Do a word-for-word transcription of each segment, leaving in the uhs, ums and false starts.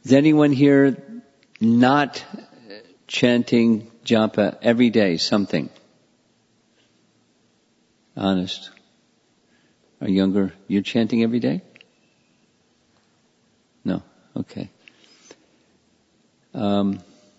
Is anyone here not chanting japa every day, something? Honest. Or younger, you're chanting every day? No, okay. Um,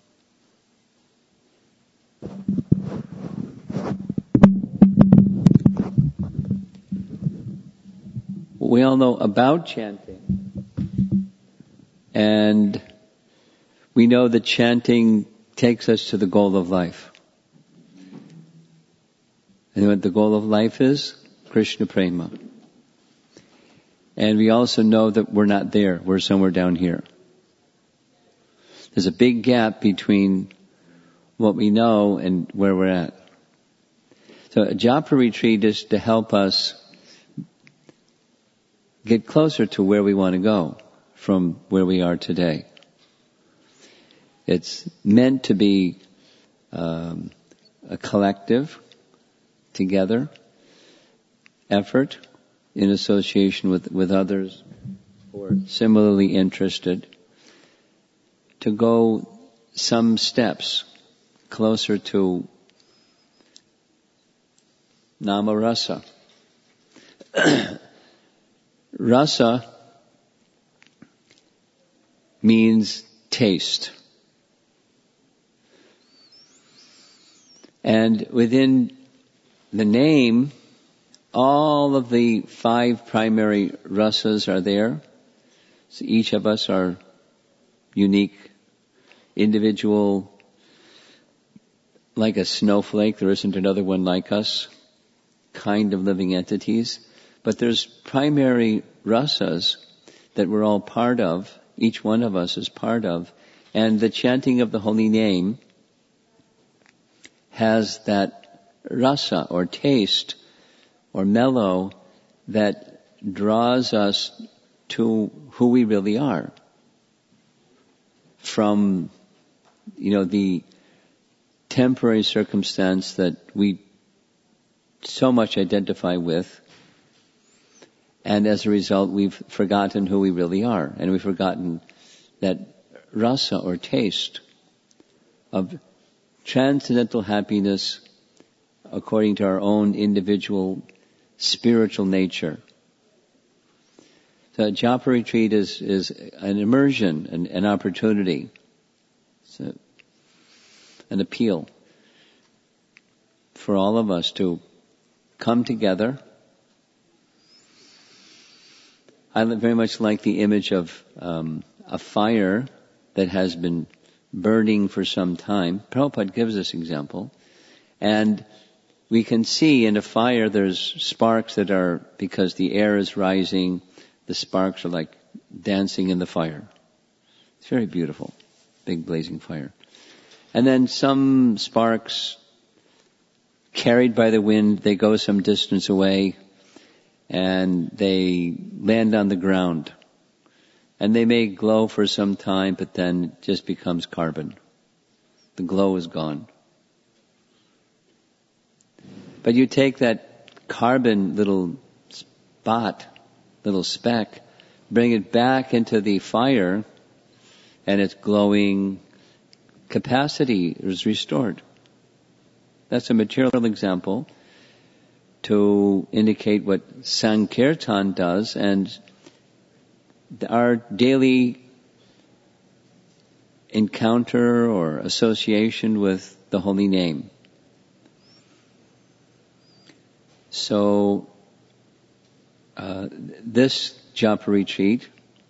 we all know about chanting, and we know that chanting takes us to the goal of life. And what the goal of life is? Krishna Prema. And we also know that we're not there, we're somewhere down here. There's a big gap between what we know and where we're at. So a japa retreat is to help us get closer to where we want to go from where we are today. It's meant to be um, a collective, together, effort in association with, with others who are similarly interested to go some steps closer to nama rasa. Rasa means taste. And within the name, all of the five primary rasas are there. So each of us are unique, individual, like a snowflake. There isn't another one like us, kind of living entities. But there's primary rasas that we're all part of, each one of us is part of. And the chanting of the holy name has that rasa or taste or mellow that draws us to who we really are. From, you know, the temporary circumstance that we so much identify with, and as a result we've forgotten who we really are, and we've forgotten that rasa or taste of transcendental happiness according to our own individual spiritual nature. So japa retreat is, is an immersion, an, an opportunity. It's a, an appeal for all of us to come together. I very much like the image of um, a fire that has been burning for some time. Prabhupada gives this example. And we can see in a fire there's sparks that are, because the air is rising, the sparks are like dancing in the fire. It's very beautiful. Big blazing fire. And then some sparks, carried by the wind, they go some distance away and they land on the ground. And they may glow for some time, but then it just becomes carbon. The glow is gone. But you take that carbon little spot, little speck, bring it back into the fire, and its glowing capacity is restored. That's a material example to indicate what Sankirtan does, and our daily encounter or association with the holy name. So, uh, this japa retreat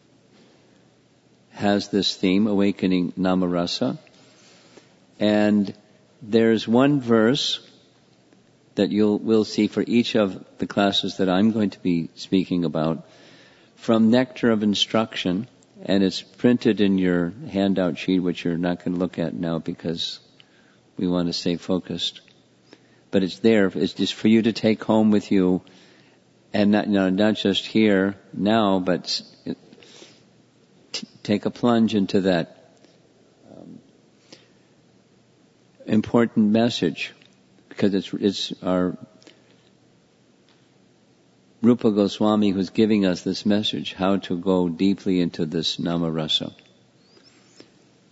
has this theme, awakening namarasa. And there's one verse that you'll will see for each of the classes that I'm going to be speaking about from Nectar of Instruction, and it's printed in your handout sheet, which you're not going to look at now because we want to stay focused. But it's there. It's just for you to take home with you, and not, you know, not just here now, but t- take a plunge into that um, important message, because it's it's our Rupa Goswami who's giving us this message, how to go deeply into this namarasa.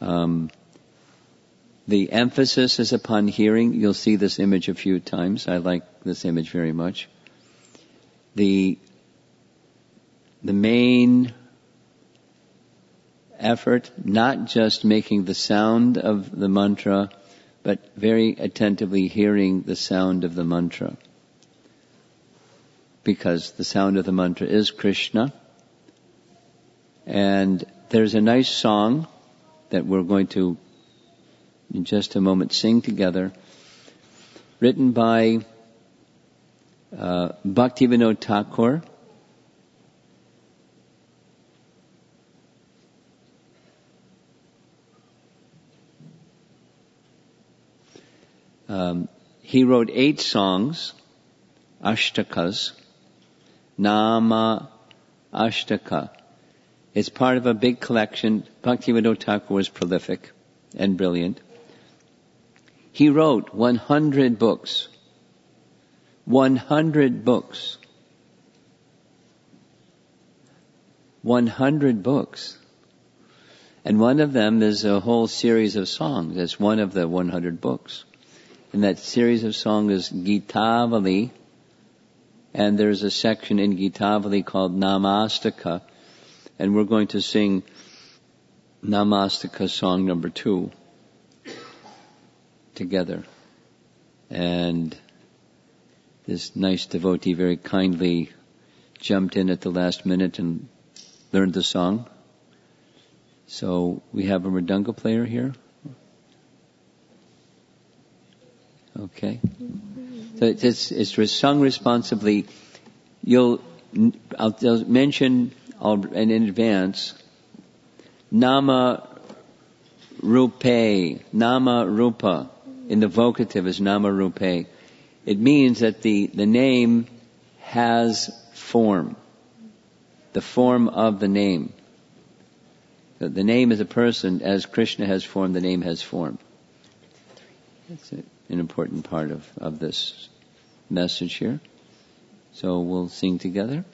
Um, the emphasis is upon hearing. You'll see this image a few times. I like this image very much. The, the main effort, not just making the sound of the mantra, but very attentively hearing the sound of the mantra. Because the sound of the mantra is Krishna. And there's a nice song that we're going to, in just a moment, sing together, written by uh, Bhaktivinoda Thakur. Um, he wrote eight songs, ashtakas, Nama Ashtaka. It's part of a big collection. Bhaktivinoda Thakur was prolific and brilliant. He wrote one hundred books. one hundred books. one hundred books. And one of them is a whole series of songs. It's one of the one hundred books. And that series of songs is Gitavali. And there's a section in Gitavali called Namastaka. And we're going to sing Namastaka song number two together. And this nice devotee very kindly jumped in at the last minute and learned the song. So we have a mridanga player here. Okay. So it's, it's sung responsibly. You'll, I'll, I'll mention in advance, Nama Rupe, Nama Rupa, in the vocative is Nama Rupe. It means that the, the name has form. The form of the name. The, the name is a person, as Krishna has form, the name has form. That's it. An important part of, of this message here. So we'll sing together.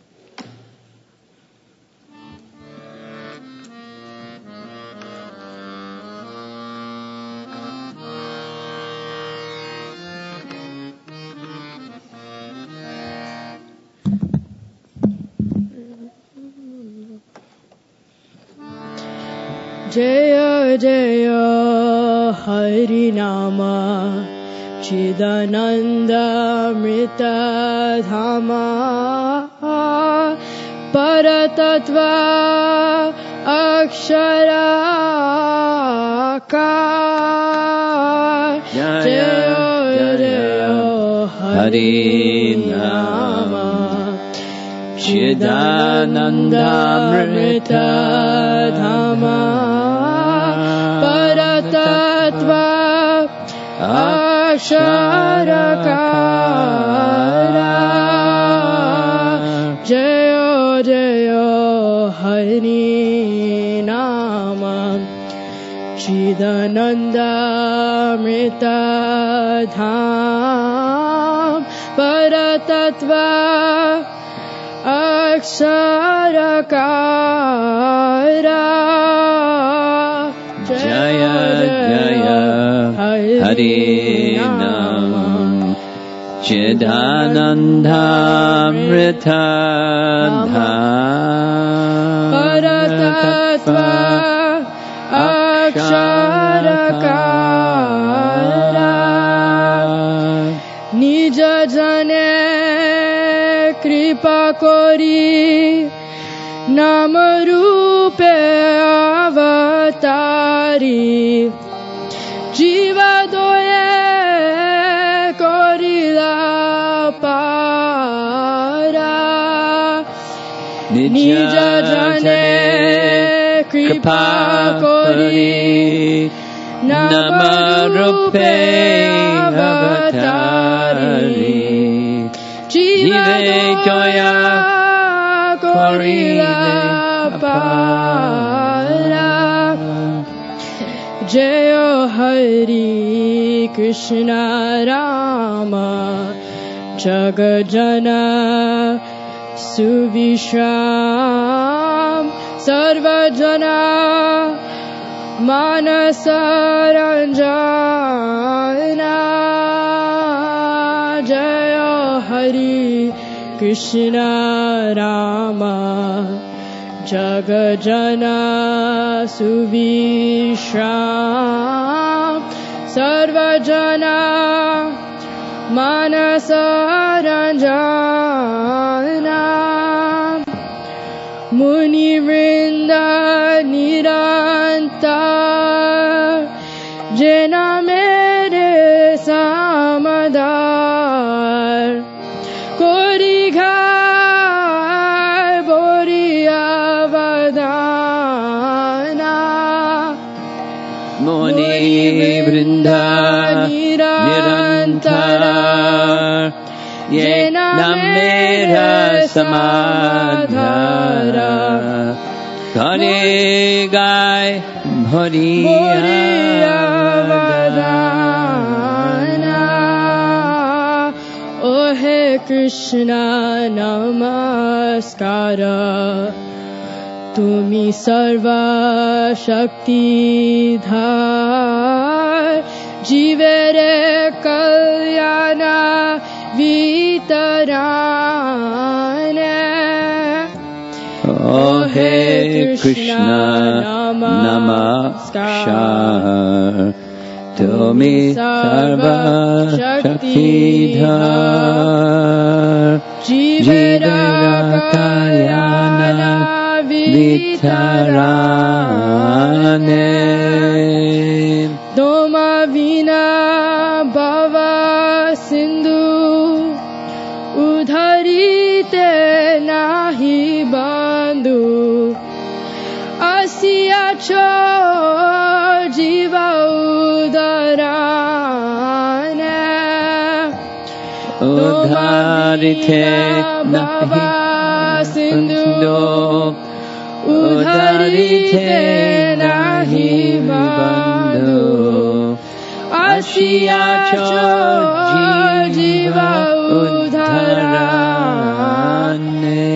Jaya Jaya Hari Nama Chidananda Mrita Dhama Paratattva Aksharakar Jaya Jaya Hari Nama Chidananda Mrita Dhama Paratattva Aksharakara Jaya Jaya Hari Nama Chidananda Mrita Dham Paratattva Aksharakara Jaya Jaya Hari Nam Chidananda Mrita Dham Paratattva Aksharakara Nija Jane Kripa Kori Nama Rupe Avatari Jiva Doye Korila Para Nija Jane Kripa Kori Nama Rupe Avatari Jiva Doya Korila Para Jaya Hari Krishna Rama Jagajana Suvishram Sarvajana मानस रंजना जय हरि कृष्ण राम जग जना सुविश्राम सर्वजना मानस रंजना मुनि वृंद निरंतर जना मेरे समदार कोरी घाय बोरिया वदाना मुनि वृंद निरंतर ये न मेरा समाधारा घरे गाय भरिया वदाना ओ हे कृष्ण नमस्कार तुमी सर्वा शक्तिधार जीवेरे कल्याण वितराने ओ हे कृष्ण नमस्कार तुमी सर्वा शक्तिधार जीवेरा कल्याण वितराने तुम विना भव सिंधु उधरीते नाही बंधु असिया छो जीव उदराने उधारिते नाही सिंधु उधरीते नाही बंधु असिया छो जीव उधराने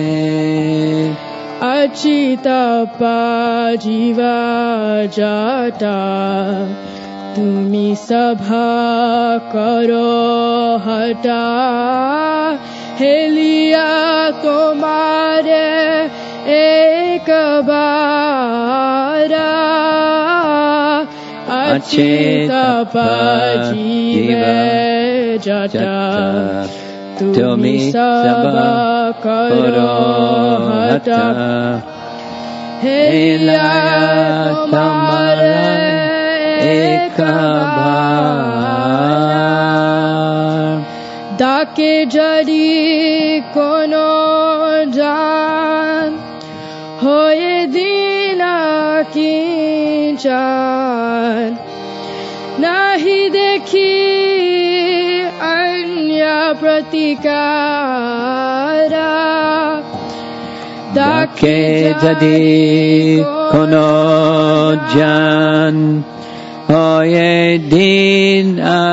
अचित जीव जटा तुमी सभा करो हटा हेलिया तुम्हारे एक बारा अचित जीव जटा तुमी सभा करो हटा हेलिया तुम्हारे एक बार डाके जड़ी कोनो जान होए दीना किंचन नहीं देखी अन्य प्रतिकारा डाके जड़ी कोनो जान होए दिन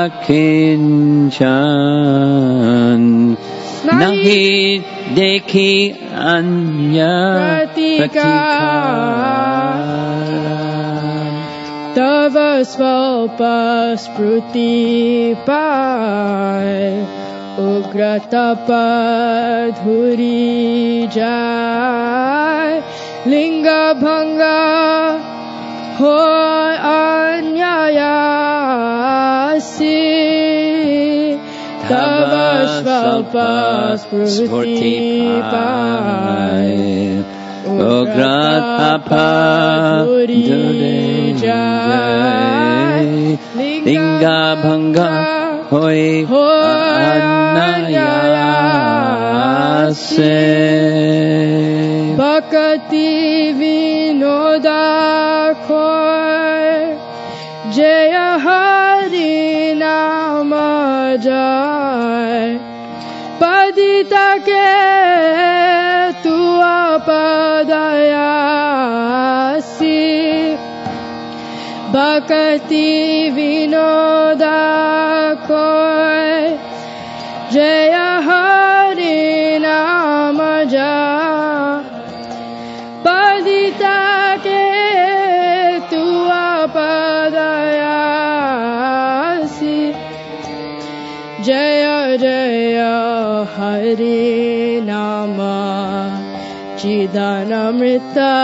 अकिंचन नहीं देखी अन्य प्रतिकारा तव स्वल्प स्मृति पाय उग्र तप धुरी जाय लिंग भंग हो अन्यायासी तव स्वल्प स्मृति पाय उग्र तप धुरी जाय लिंग भंग होय अन्यायासी भक्ति विनोदा खोय जय हरि नाम जाय पदिता के तू अपदयासी भक्ति विनोदा खोय जय हरि नाम जाय पदिता के तू निदानमृता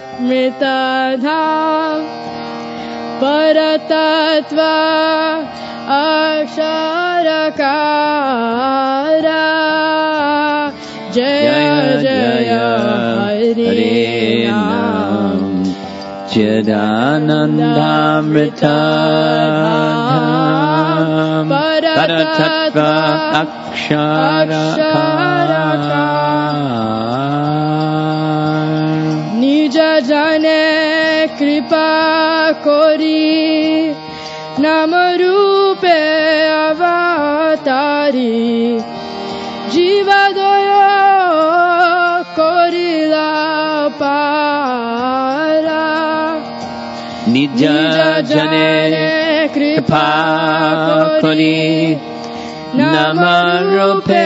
मृतधाम परतत्त्व अक्षरकारा जय जय हरे नाम चिदानन्दामृतधाम परतत्त्व अक्षरकारा निज जने कृपा कोरी नाम रूपे अवतारी जीवदय कोरिला पारा निज जने कृपा कोरी नाम रूपे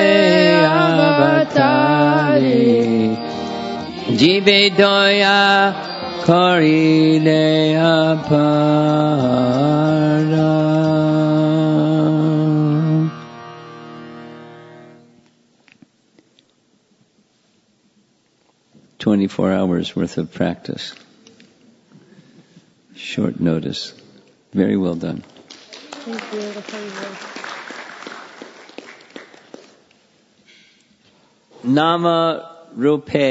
अवतारी जीवे दया करिले अपारा. Twenty-four hours worth of practice. Short notice. Very well done. Thank you. Nama Rupe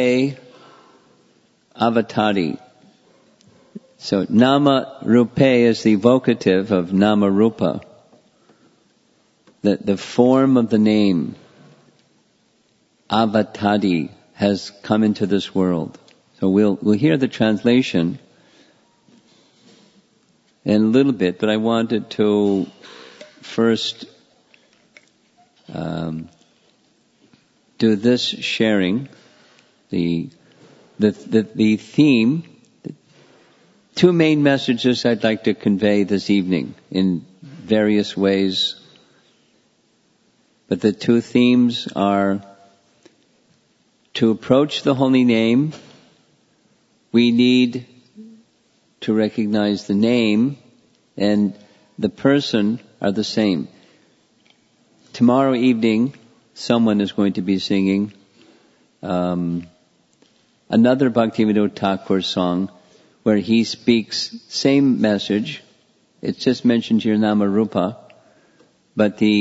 Avatari. So Nama Rupe is the vocative of Nama Rupa. The, the form of the name Avatari has come into this world. So we'll we'll hear the translation in a little bit, but I wanted to first um, do this sharing. The the the, the theme, the two main messages I'd like to convey this evening in various ways. But the two themes are to approach the holy name, we need to recognize the name and the person are the same. Tomorrow evening, someone is going to be singing um, another Bhaktivinoda Thakur song where he speaks same message. It's just mentioned here Nama Rupa, but the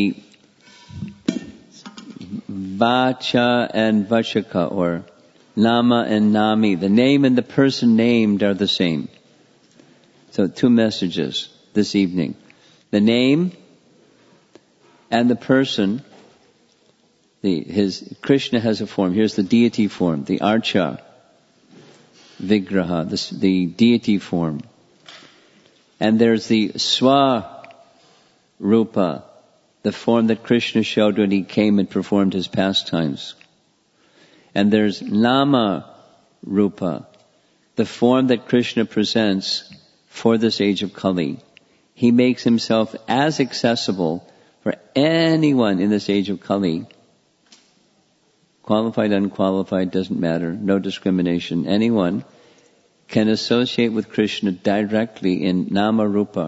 Vacha and Vachaka, or Nama and Nami, the name and the person named are the same. So two messages this evening. The name and the person, the, his, Krishna has a form. Here's the deity form, the Archa Vigraha, the, the deity form. And there's the Swa Rupa, the form that Krishna showed when he came and performed his pastimes. And there's Nama Rupa, the form that Krishna presents for this age of Kali. He makes himself as accessible for anyone in this age of Kali. Qualified, unqualified, doesn't matter, no discrimination. Anyone can associate with Krishna directly in Nama Rupa.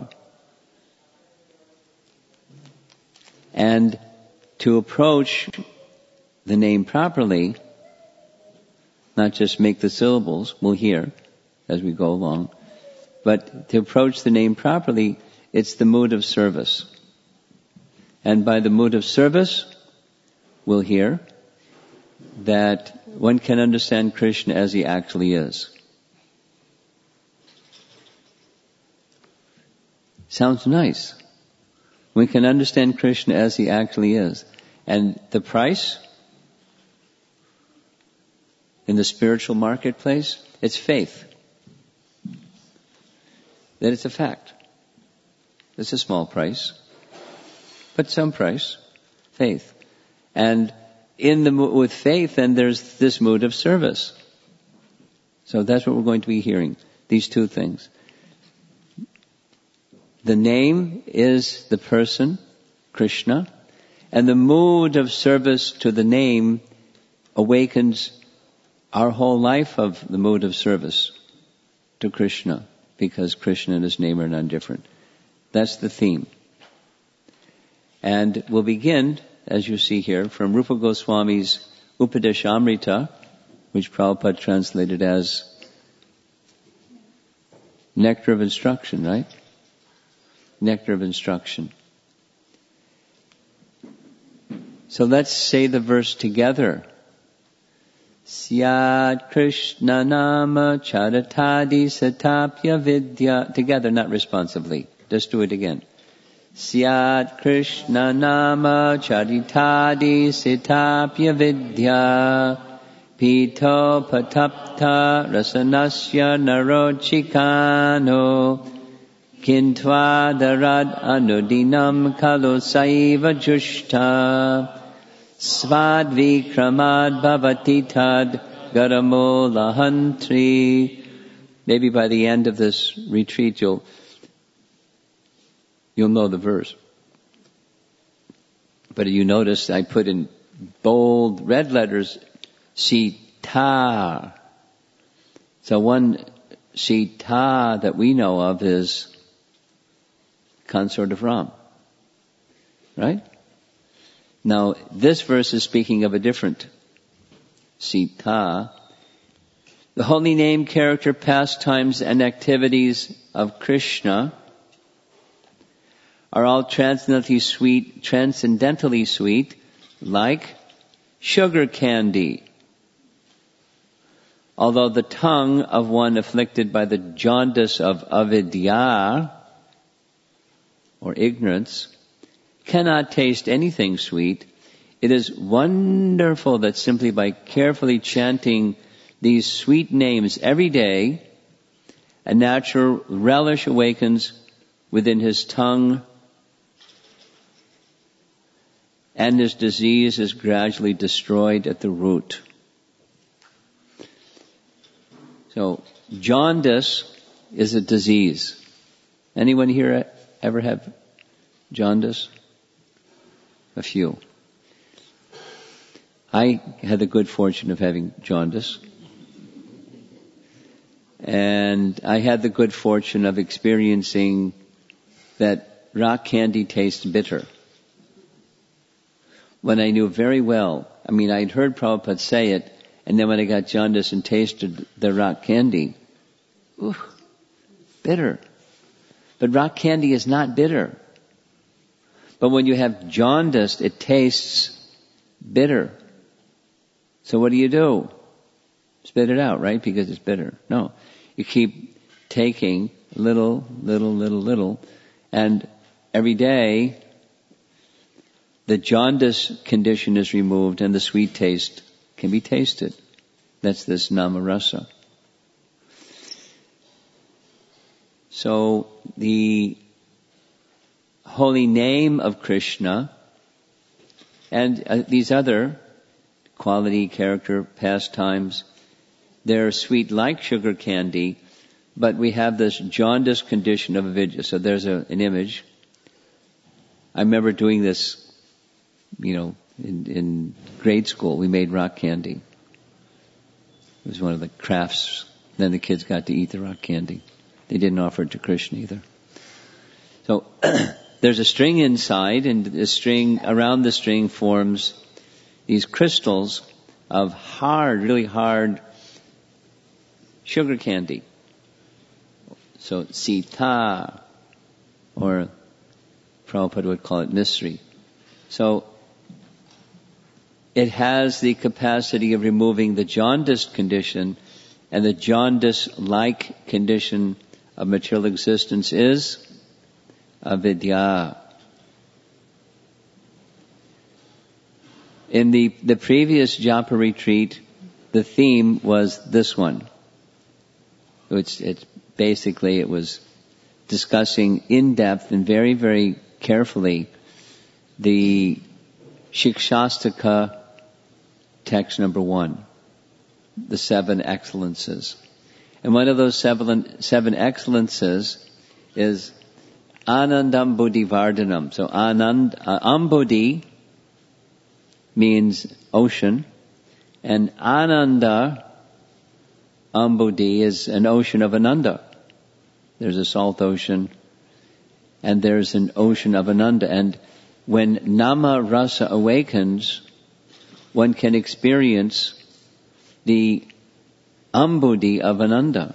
And to approach the name properly, not just make the syllables, we'll hear as we go along, but to approach the name properly, it's the mood of service. And by the mood of service, we'll hear that one can understand Krishna as he actually is. Sounds nice. We can understand Krishna as he actually is. And the price in the spiritual marketplace, it's faith. That it's a fact. It's a small price, but some price, faith. And in the with faith, then there's this mood of service. So that's what we're going to be hearing, these two things. The name is the person, Krishna, and the mood of service to the name awakens our whole life of the mood of service to Krishna, because Krishna and his name are none different. That's the theme. And we'll begin, as you see here, from Rupa Goswami's Upadeshamrita, which Prabhupada translated as nectar of instruction, right? Nectar of instruction. So let's say the verse together. Syat Krishna Nama Charatadi Satapya Vidya. Together, not responsively. Just do it again. Syat Krishna Nama Charitadi Satapya Vidya. Pito Patapta Rasanasya Narochikano. Kintva Darad Anudinam Kalo Saiva Jushta. Svad Vikramad Bhavati Tad Garamo Lahantri. Maybe by the end of this retreat you'll you'll know the verse. But you notice I put in bold red letters Sita. So one Sita that we know of is consort of Ram. Right? Now, this verse is speaking of a different Sita. The holy name, character, pastimes, and activities of Krishna are all transcendently sweet, transcendentally sweet, like sugar candy. Although the tongue of one afflicted by the jaundice of avidya, or ignorance, cannot taste anything sweet, it is wonderful that simply by carefully chanting these sweet names every day, a natural relish awakens within his tongue, and his disease is gradually destroyed at the root. So, jaundice is a disease. Anyone here ever have jaundice? A few. I had the good fortune of having jaundice. And I had the good fortune of experiencing that rock candy tastes bitter. When I knew very well, I mean, I'd heard Prabhupada say it, and then when I got jaundice and tasted the rock candy, ooh, bitter. But rock candy is not bitter. But when you have jaundice, it tastes bitter. So what do you do? Spit it out, right? Because it's bitter. No. You keep taking little, little, little, little, and every day the jaundice condition is removed and the sweet taste can be tasted. That's this namarasa. So the holy name of Krishna and uh, these other quality, character, pastimes, they're sweet like sugar candy, but we have this jaundice condition of avidya. So there's a, an image. I remember doing this, you know, in, in grade school. We made rock candy. It was one of the crafts. Then the kids got to eat the rock candy. They didn't offer it to Krishna either. So there's a string inside, and the string, around the string forms these crystals of hard, really hard sugar candy. So Sita, or Prabhupada would call it mystery. So it has the capacity of removing the jaundice condition, and the jaundice-like condition of material existence is avidya. In the, the previous Japa retreat, the theme was this one. It's, it's basically, it was discussing in depth and very, very carefully the Shikshastaka text number one, the seven excellences. And one of those seven, seven excellences is Anandam Buddhi Vardhanam. So Anand, uh, Ambodhi means ocean, and Ananda, Ambodhi, is an ocean of Ananda. There's a salt ocean, and there's an ocean of Ananda. And when Nama Rasa awakens, one can experience the ambudhi of Ananda.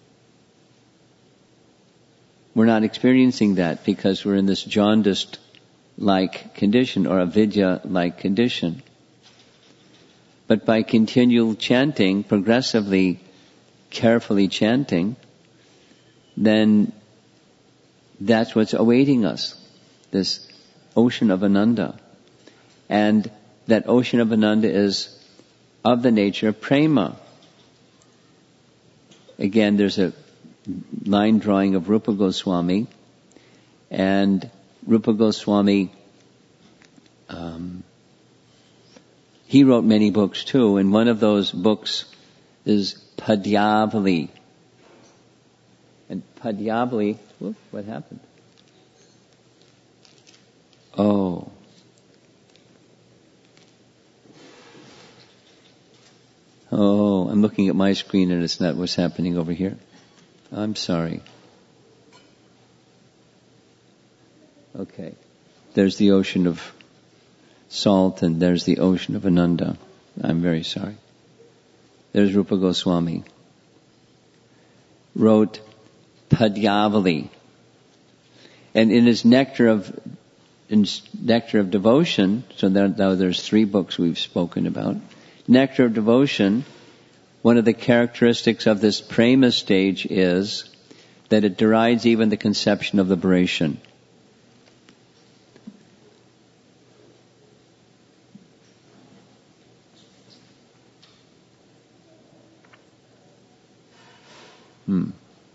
We're not experiencing that because we're in this jaundiced-like condition or avidya-like condition. But by continual chanting, progressively, carefully chanting, then that's what's awaiting us, this ocean of Ananda. And that ocean of Ananda is of the nature of prema. Again, there's a line drawing of Rupa Goswami, and Rupa Goswami, um, he wrote many books too, and one of those books is Padyavali. And Padyavali, whoop, what happened? Oh. Oh, I'm looking at my screen and it's not what's happening over here. I'm sorry. Okay. There's the ocean of salt and there's the ocean of Ananda. I'm very sorry. There's Rupa Goswami. Wrote Padyavali. And in his Nectar of in Nectar of Devotion, so there, now there's three books we've spoken about. Nectar of Devotion, one of the characteristics of this prema stage is that it derides even the conception of liberation. Hmm.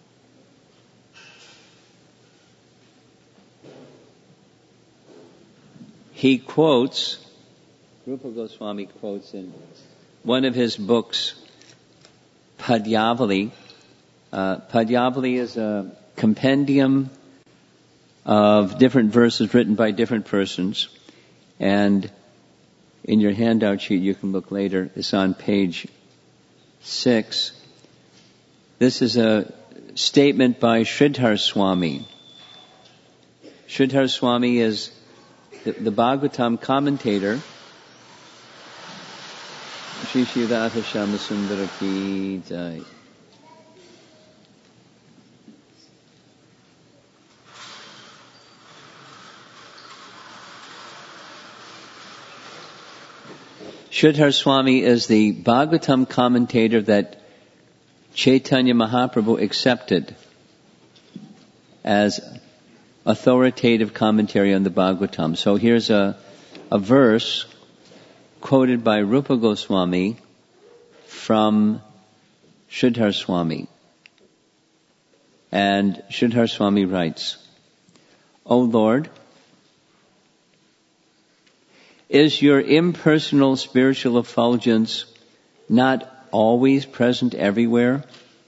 He quotes, Rupa Goswami quotes in one of his books, Padyavali. Uh, Padyavali is a compendium of different verses written by different persons. And in your handout sheet, you can look later, it's on page six. This is a statement by Sridhar Swami. Sridhar Swami is the, the Bhagavatam commentator. Shri Shri Radha Shyama Sundara Ki Jai. Sridhar Swami is the Bhagavatam commentator that Chaitanya Mahaprabhu accepted as authoritative commentary on the Bhagavatam. So here's a, a verse quoted by Rupa Goswami from Sridhar Swami. And Sridhar Swami writes, O Lord, is your impersonal spiritual effulgence not always present everywhere?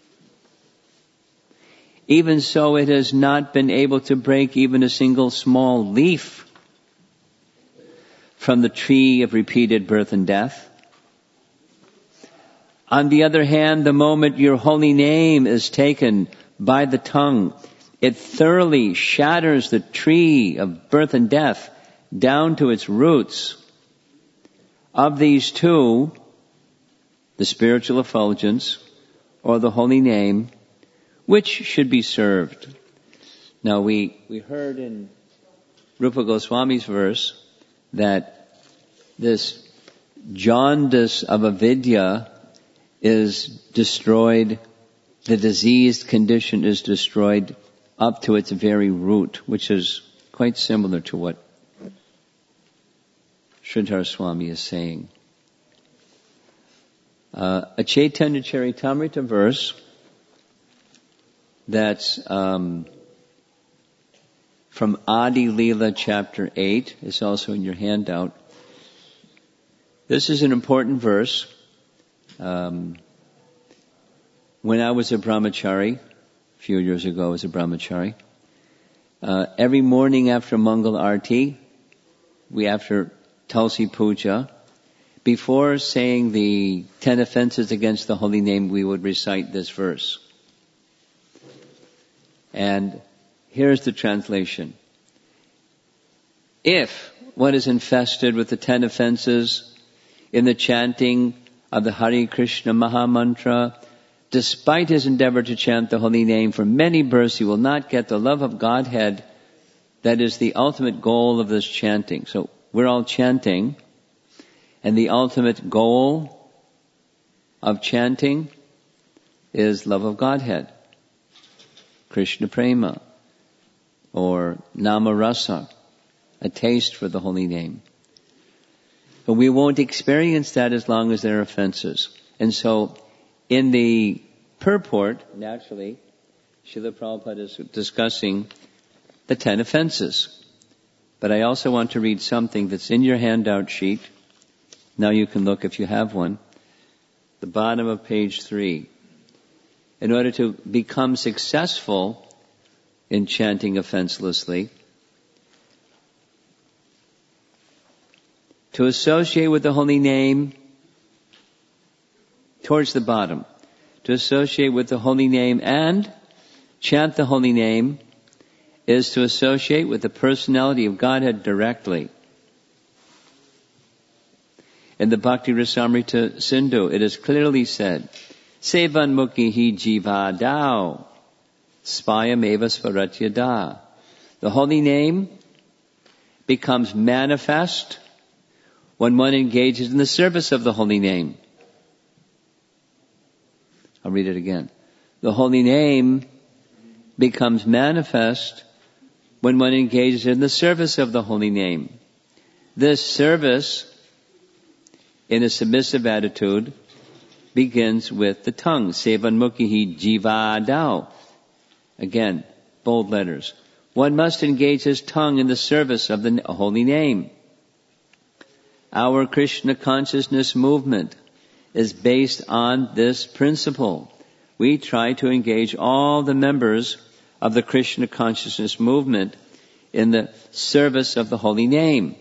Even so, it has not been able to break even a single small leaf from the tree of repeated birth and death. On the other hand, the moment your holy name is taken by the tongue, it thoroughly shatters the tree of birth and death down to its roots. Of these two, the spiritual effulgence or the holy name, which should be served? Now we, we heard in Rupa Goswami's verse that this jaundice of avidya is destroyed, the diseased condition is destroyed up to its very root, which is quite similar to what Sridhar Swami is saying. Uh, a Chaitanya Charitamrita verse that's um, from Adi Leela chapter eight is also in your handout. This is an important verse. Um, when I was a brahmachari, a few years ago I was a brahmachari, uh, every morning after Mangal Arti, we after Tulsi Puja, before saying the ten offenses against the holy name, we would recite this verse. And here's the translation. If one is infested with the ten offenses in the chanting of the Hare Krishna Maha Mantra, despite his endeavor to chant the holy name for many births, he will not get the love of Godhead that is the ultimate goal of this chanting. So we're all chanting, and the ultimate goal of chanting is love of Godhead, Krishna Prema, or Nama Rasa, a taste for the holy name. But we won't experience that as long as there are offenses. And so, in the purport, naturally, Srila Prabhupada is discussing the ten offenses. But I also want to read something that's in your handout sheet. Now you can look if you have one. The bottom of page three. In order to become successful in chanting offenselessly, to associate with the holy name, towards the bottom, to associate with the holy name and chant the holy name is to associate with the personality of Godhead directly. In the Bhakti Rasamrita Sindhu, it is clearly said, Sevan mukhi hi jiva dao, spayam eva svaratyada. The holy name becomes manifest when one engages in the service of the holy name. I'll read it again. The holy name becomes manifest when one engages in the service of the holy name. This service, in a submissive attitude, begins with the tongue. Sevanmukhi jiva dao. Again, bold letters. One must engage his tongue in the service of the holy name. Our Krishna consciousness movement is based on this principle. We try to engage all the members of the Krishna consciousness movement in the service of the holy name.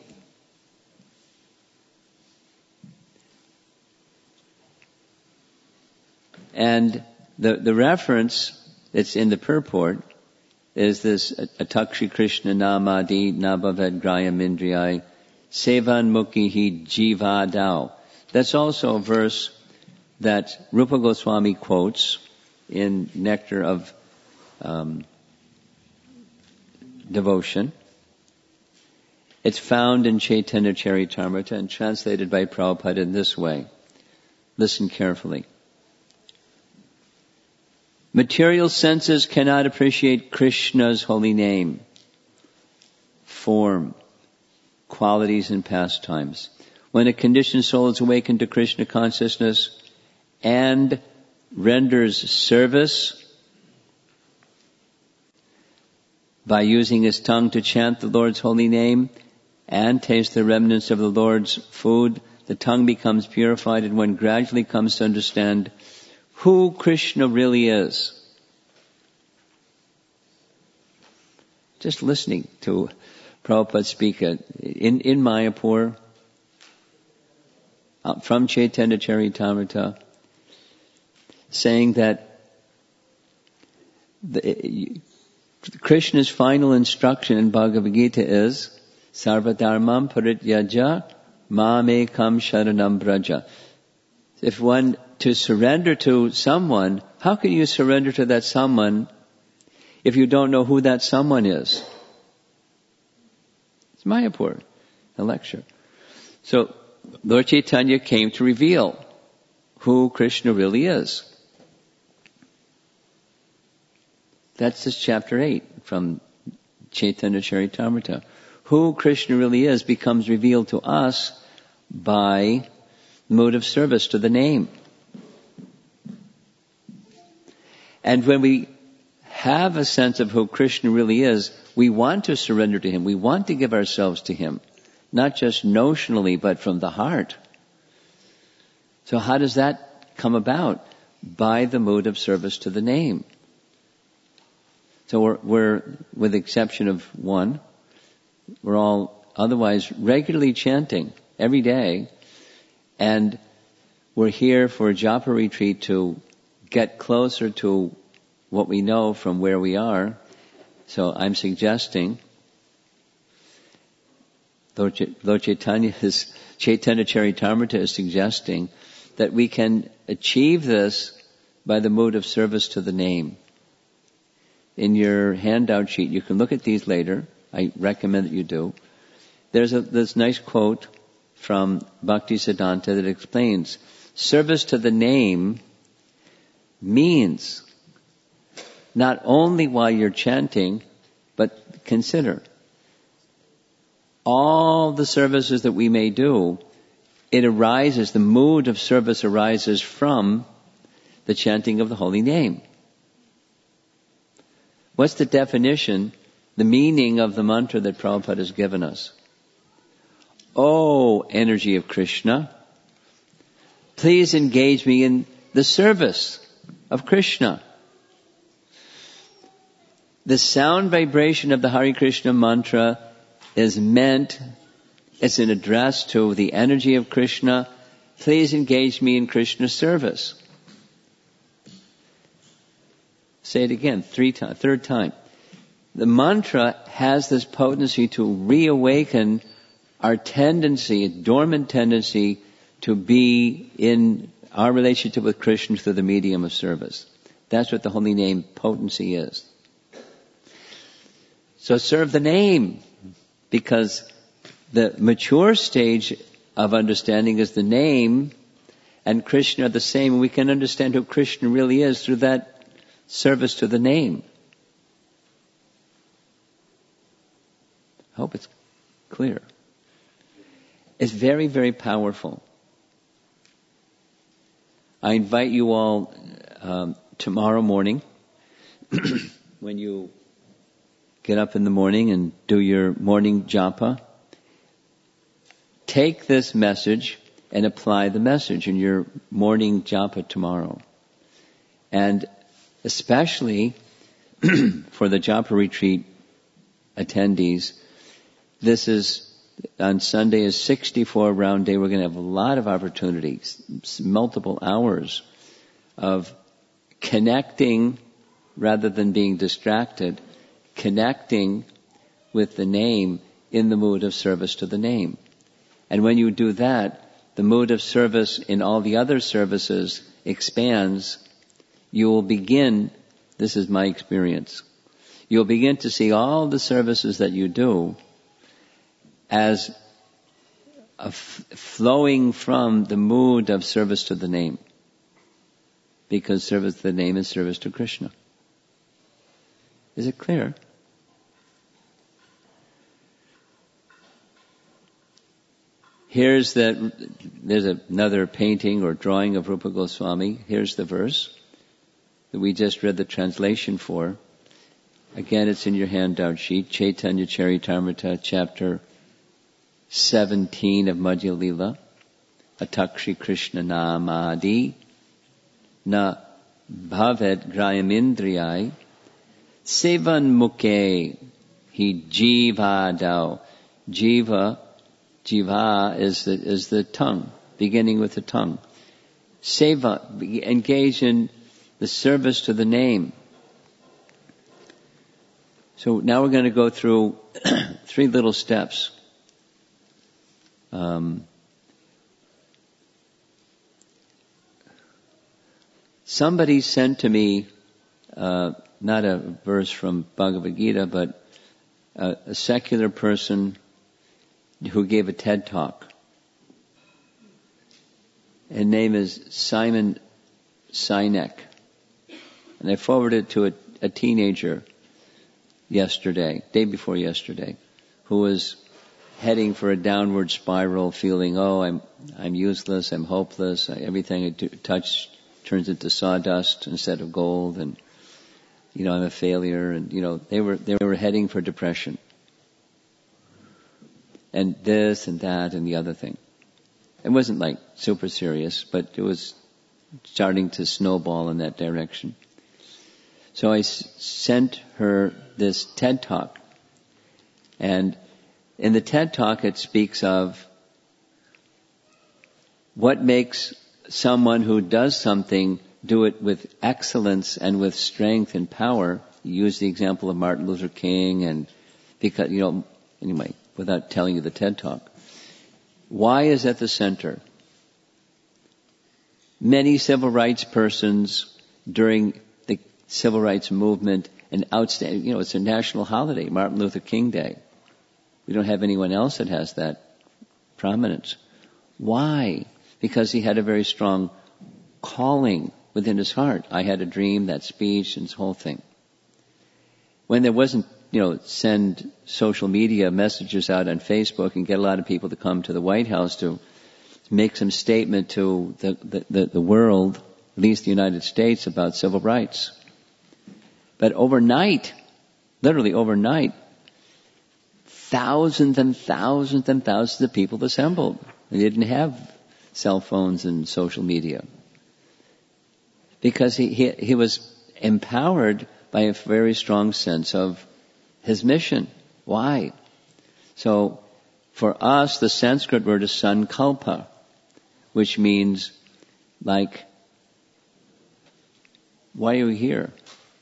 And the, the reference that's in the purport is this Atakshi Krishna Namadi Nabhavad Graya Mindriyai Sevan Mukhi hi Jiva Dao. That's also a verse that Rupa Goswami quotes in Nectar of um, Devotion. It's found in Chaitanya Charitamrita and translated by Prabhupada in this way. Listen carefully. Material senses cannot appreciate Krishna's holy name, form, qualities and pastimes. When a conditioned soul is awakened to Krishna consciousness and renders service by using his tongue to chant the Lord's holy name and taste the remnants of the Lord's food, the tongue becomes purified, and one gradually comes to understand who Krishna really is. Just listening to Prabhupada speak in, in Mayapur, uh, from Chaitanya Charitamrita, saying that the, Krishna's final instruction in Bhagavad Gita is Sarvadharmam parityaja mamekam sharanam braja. If one to surrender to someone, how can you surrender to that someone if you don't know who that someone is? It's Mayapur, a lecture. So Lord Chaitanya came to reveal who Krishna really is. That's this chapter eight from Chaitanya Charitamrita. Who Krishna really is becomes revealed to us by mode of service to the name. And when we have a sense of who Krishna really is, we want to surrender to him. We want to give ourselves to him. Not just notionally, but from the heart. So how does that come about? By the mood of service to the name. So we're, we're, with the exception of one, we're all otherwise regularly chanting every day. And we're here for a japa retreat to get closer to what we know from where we are. So I'm suggesting, Lord Chaitanya, is, Chaitanya Charitamrita is suggesting that we can achieve this by the mode of service to the name. In your handout sheet, you can look at these later. I recommend that you do. There's a, this nice quote from Bhaktisiddhanta that explains service to the name means not only while you're chanting, but consider all the services that we may do, it arises, the mood of service arises from the chanting of the holy name. What's the definition, the meaning of the mantra that Prabhupada has given us? Oh, energy of Krishna, please engage me in the service of Krishna. The sound vibration of the Hare Krishna mantra is meant, it's an address to the energy of Krishna. Please engage me in Krishna's service. Say it again, three times, third time. The mantra has this potency to reawaken our tendency, a dormant tendency, to be in our relationship with Krishna through the medium of service. That's what the holy name potency is. So serve the name, because the mature stage of understanding is the name and Krishna are the same. We can understand who Krishna really is through that service to the name. I hope it's clear. It's very, very powerful. I invite you all um, tomorrow morning, when you get up in the morning and do your morning japa, take this message and apply the message in your morning japa tomorrow. And especially for the japa retreat attendees, this is, on Sunday is sixty-four round day. We're going to have a lot of opportunities, multiple hours of connecting rather than being distracted, connecting with the name in the mood of service to the name. And when you do that, the mood of service in all the other services expands. You will begin, this is my experience, you'll begin to see all the services that you do as a f- flowing from the mood of service to the name. Because service to the name is service to Krishna. Is it clear? Here's that, there's another painting or drawing of Rupa Goswami. Here's the verse that we just read the translation for. Again, it's in your handout sheet. Chaitanya Charitamrita, chapter seventeen of Madhya Lila. Atakshi Krishna Namadi Na Bhavet Grayamindriyai Sevan Mukhe Hi Jiva Dao. Jiva, Jiva is the, is the tongue, beginning with the tongue. Seva, engage in the service to the name. So now we're going to go through three little steps. Um, somebody sent to me, uh, not a verse from Bhagavad Gita, but a, a secular person who gave a TED talk. His name is Simon Sinek. And I forwarded it to a, a teenager yesterday, day before yesterday, who was heading for a downward spiral, feeling, oh, I'm I'm useless, I'm hopeless, I, everything I do, touch turns into sawdust instead of gold, and you know, I'm a failure, and you know, they were they were heading for depression, and this and that and the other thing. It wasn't like super serious, but it was starting to snowball in that direction. So I s- sent her this TED Talk, and in the TED Talk it speaks of what makes someone who does something do it with excellence and with strength and power. You use the example of Martin Luther King, and because, you know, anyway, without telling you the TED Talk. Why is at the center? many civil rights persons during the civil rights movement, an outstanding, you know, it's a national holiday, Martin Luther King Day. We don't have anyone else that has that prominence. Why? Because he had a very strong calling within his heart. I had a dream, that speech, and this whole thing. When there wasn't, you know, send social media messages out on Facebook and get a lot of people to come to the White House to make some statement to the, the, the, the world, at least the United States, about civil rights. But overnight, literally overnight, thousands and thousands and thousands of people assembled. They didn't have cell phones and social media. Because he, he, he was empowered by a very strong sense of his mission. Why? So, for us, the Sanskrit word is sankalpa, which means, like, why are we here?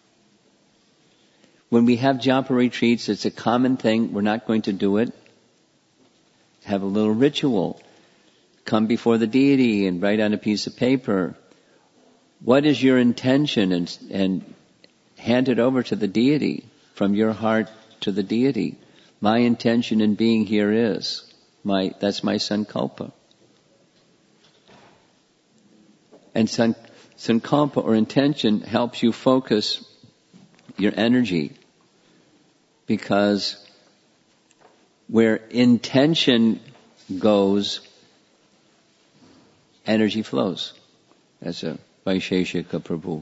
When we have japa retreats, it's a common thing. We're not going to do it. Have a little ritual. Come before the deity and write on a piece of paper. What is your intention? And, and hand it over to the deity, from your heart to the deity. My intention in being here is, my, that's my sankalpa. And san, sankalpa or intention helps you focus your energy, because where intention goes, energy flows. That's a Vaisheshika Prabhu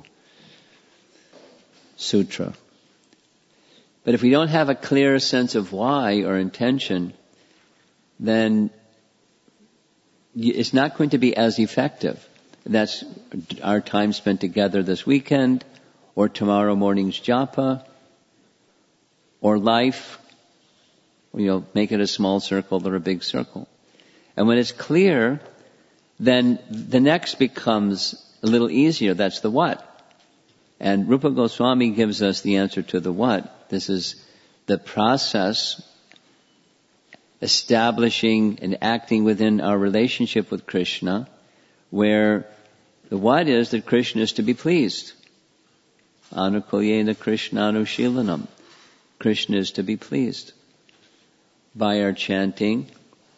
sutra. But if we don't have a clear sense of why or intention, then it's not going to be as effective. That's our time spent together this weekend, or tomorrow morning's japa, or life. You know, make it a small circle or a big circle. And when it's clear, then the next becomes a little easier. That's the what. And Rupa Goswami gives us the answer to the what. This is the process establishing and acting within our relationship with Krishna, where the what is that Krishna is to be pleased. Anukulyena Krishnanushilanam. Krishna is to be pleased by our chanting,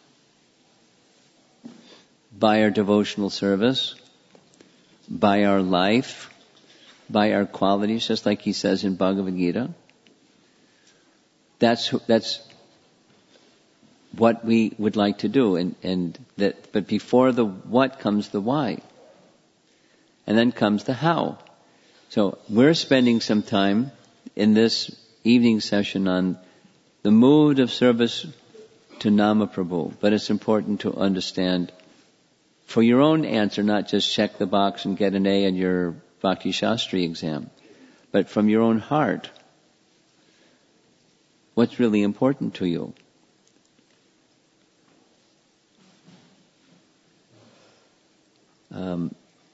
by our devotional service, by our life, by our qualities, just like he says in Bhagavad Gita. That's that's what we would like to do, and and that. But before the what comes the why, and then comes the how. So we're spending some time in this evening session on the mood of service to Nama Prabhu. But it's important to understand for your own answer, not just check the box and get an A in your Bhakti Shastri exam, but from your own heart, what's really important to you? Um,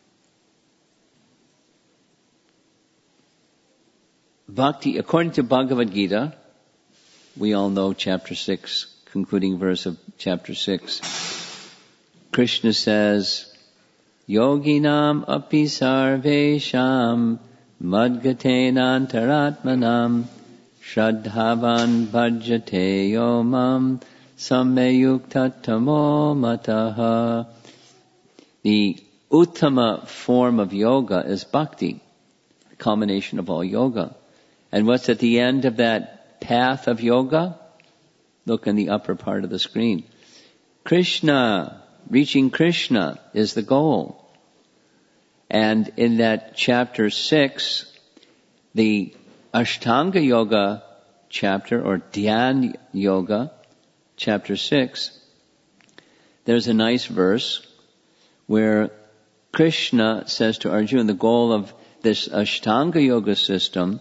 Bhakti, according to Bhagavad Gita, we all know chapter six, concluding verse of chapter six. Krishna says, Yoginam api sarvesham madgatenantaratmanam shraddhavan bhajate yomam sammeyuktatamo mataha. The uttama form of yoga is bhakti, the culmination of all yoga. And what's at the end of that path of yoga? Look in the upper part of the screen. Krishna, reaching Krishna is the goal. And in that chapter six, the Ashtanga Yoga chapter, or Dhyan Yoga, chapter six, there's a nice verse where Krishna says to Arjuna, the goal of this Ashtanga Yoga system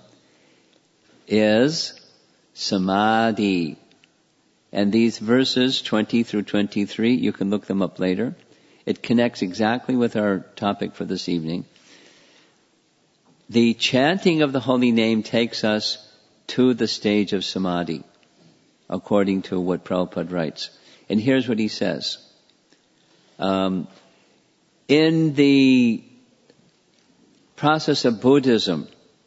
is samadhi. And these verses, twenty through twenty-three, you can look them up later. It connects exactly with our topic for this evening. The chanting of the holy name takes us to the stage of samadhi, according to what Prabhupada writes. And here's what he says. Um, in the process of Buddhism,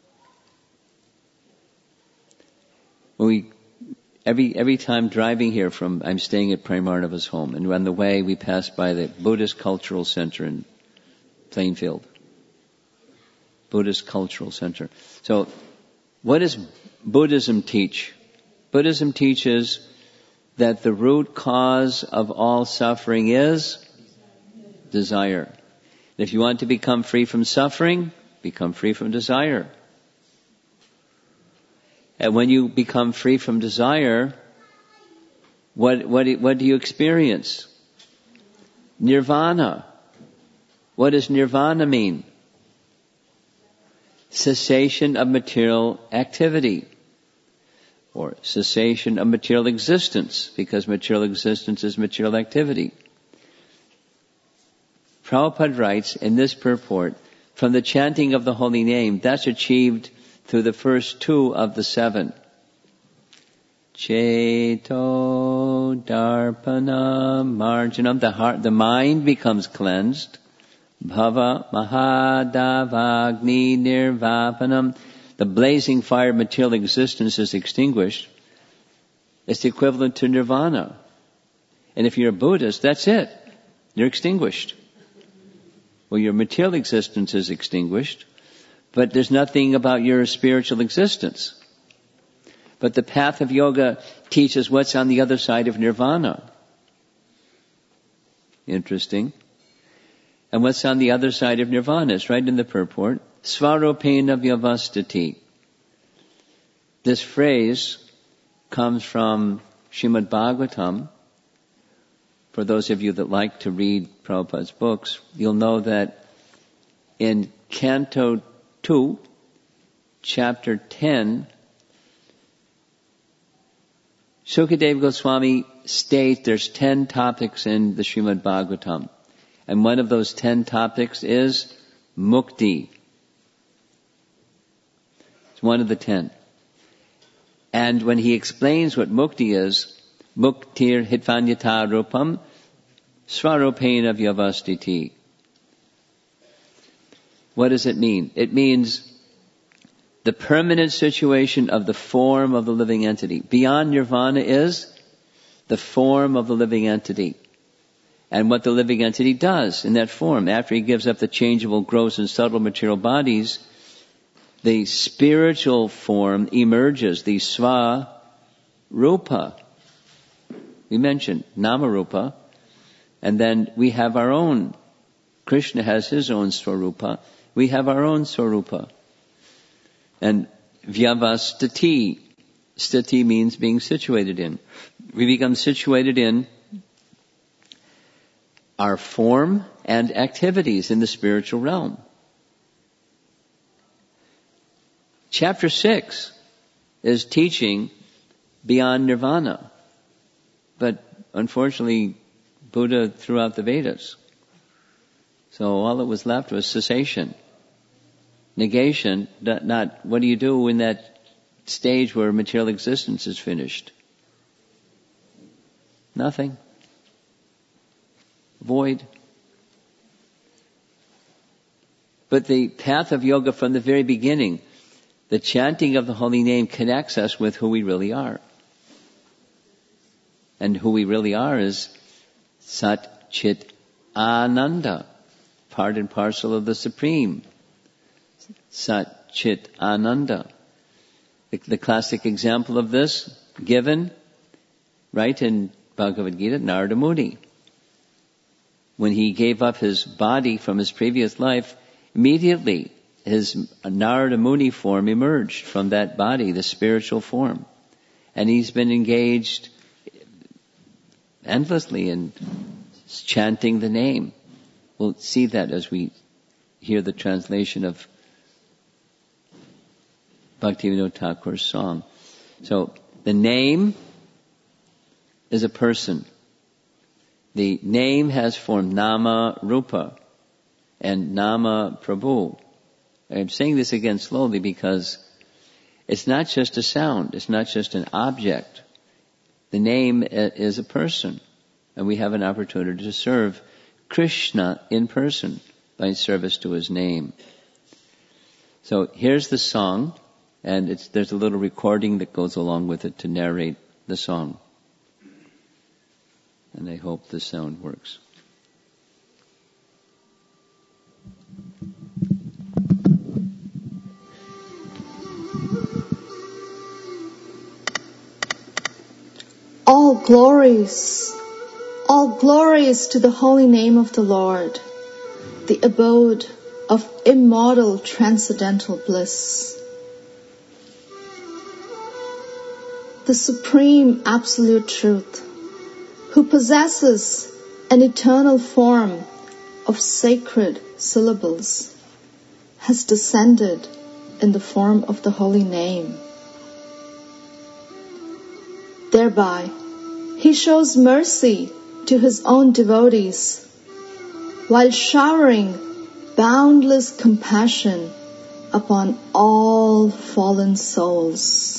when we every every time driving here from, I'm staying at Premarnava's home, and on the way we pass by the Buddhist Cultural Center in Plainfield. Buddhist Cultural Center. So, what does Buddhism teach? Buddhism teaches that the root cause of all suffering is desire. If you want to become free from suffering, become free from desire. And when you become free from desire, what, what, what do you experience? Nirvana. What does nirvana mean? Cessation of material activity. Or cessation of material existence, because material existence is material activity. Prabhupada writes in this purport, from the chanting of the holy name, that's achieved through the first two of the seven. Cheto darpana marjanam, the heart, the mind becomes cleansed. Bhava mahadavagni nirvapanam, the blazing fire of material existence is extinguished. It's the equivalent to nirvana. And if you're a Buddhist, that's it. You're extinguished. Well, your material existence is extinguished, but there's nothing about your spiritual existence. But the path of yoga teaches what's on the other side of nirvana. Interesting. And what's on the other side of nirvana is right in the purport. Svaropena vyavastati. This phrase comes from Srimad Bhagavatam. For those of you that like to read Prabhupada's books, you'll know that in Canto two, Chapter ten, Sukadeva Goswami states there's ten topics in the Srimad Bhagavatam. And one of those ten topics is mukti. It's one of the ten. And when he explains what mukti is, muktir hitvanyata rupam svaropena vyavastiti. What does it mean? It means the permanent situation of the form of the living entity. Beyond nirvana is the form of the living entity. And what the living entity does in that form. After he gives up the changeable, gross and subtle material bodies, the spiritual form emerges, the sva rupa. We mentioned nama rupa. And then we have our own. Krishna has his own swarupa. We have our own swarupa. And vyavastati. Stati means being situated in. We become situated in our form and activities in the spiritual realm. Chapter six is teaching beyond nirvana. But unfortunately, Buddha threw out the Vedas. So all that was left was cessation. Negation, not, not what do you do in that stage where material existence is finished? Nothing. Void. But the path of yoga from the very beginning, the chanting of the holy name connects us with who we really are. And who we really are is Sat Chit Ananda, part and parcel of the Supreme. Sat Chit Ananda. The, the classic example of this given right in Bhagavad Gita, Narada Muni. When he gave up his body from his previous life, immediately his Narada Muni form emerged from that body, the spiritual form. And he's been engaged endlessly in chanting the name. We'll see that as we hear the translation of Bhaktivinoda Thakur's song. So, the name is a person. The name has form Nama Rupa and Nama Prabhu. I'm saying this again slowly because it's not just a sound. It's not just an object. The name is a person. And we have an opportunity to serve Krishna in person by service to his name. So here's the song, and it's, there's a little recording that goes along with it to narrate the song. And I hope the sound works. All glories, all glories to the holy name of the Lord, the abode of immortal transcendental bliss. The supreme absolute truth, who possesses an eternal form of sacred syllables, has descended in the form of the holy name. Thereby, he shows mercy to his own devotees, while showering boundless compassion upon all fallen souls.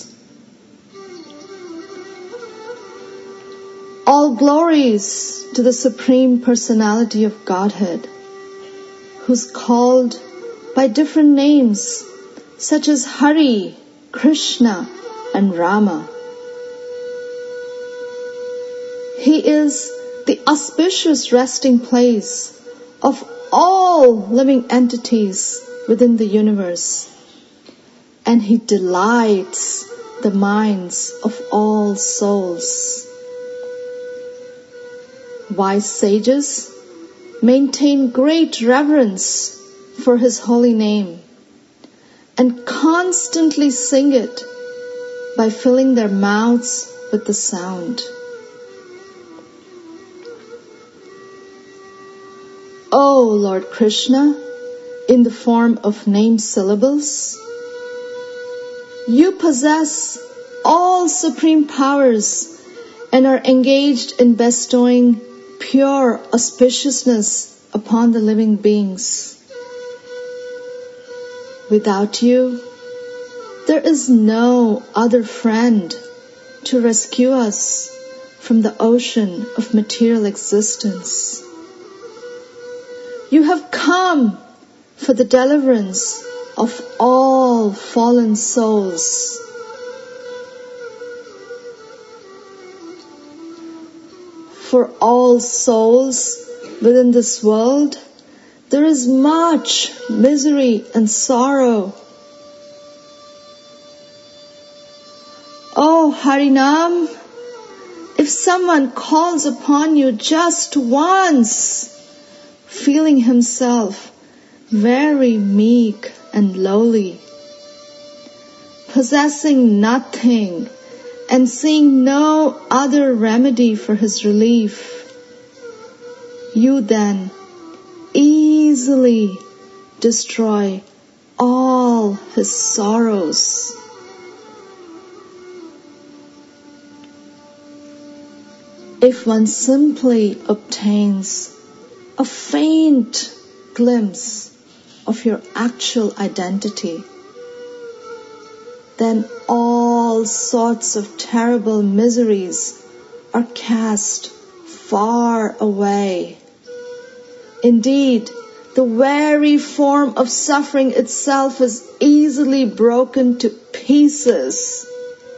All glories to the Supreme Personality of Godhead, who's called by different names such as Hari, Krishna, and Rama. He is the auspicious resting place of all living entities within the universe, and he delights the minds of all souls. Wise sages maintain great reverence for his holy name and constantly sing it by filling their mouths with the sound. O Lord Krishna, in the form of name syllables, you possess all supreme powers and are engaged in bestowing pure auspiciousness upon the living beings. Without you, there is no other friend to rescue us from the ocean of material existence. You have come for the deliverance of all fallen souls. For all souls within this world, there is much misery and sorrow. Oh Harinam, if someone calls upon you just once, feeling himself very meek and lowly, possessing nothing and seeing no other remedy for his relief, you then easily destroy all his sorrows. If one simply obtains a faint glimpse of your actual identity, then all sorts of terrible miseries are cast far away. Indeed, the very form of suffering itself is easily broken to pieces.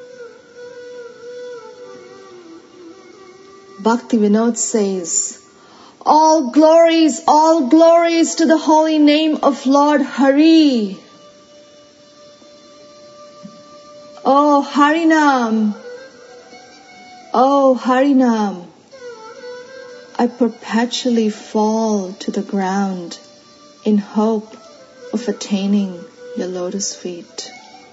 Bhaktivinoda says, all glories, all glories to the holy name of Lord Hari. Oh Harinam, oh Harinam, I perpetually fall to the ground in hope of attaining your lotus feet.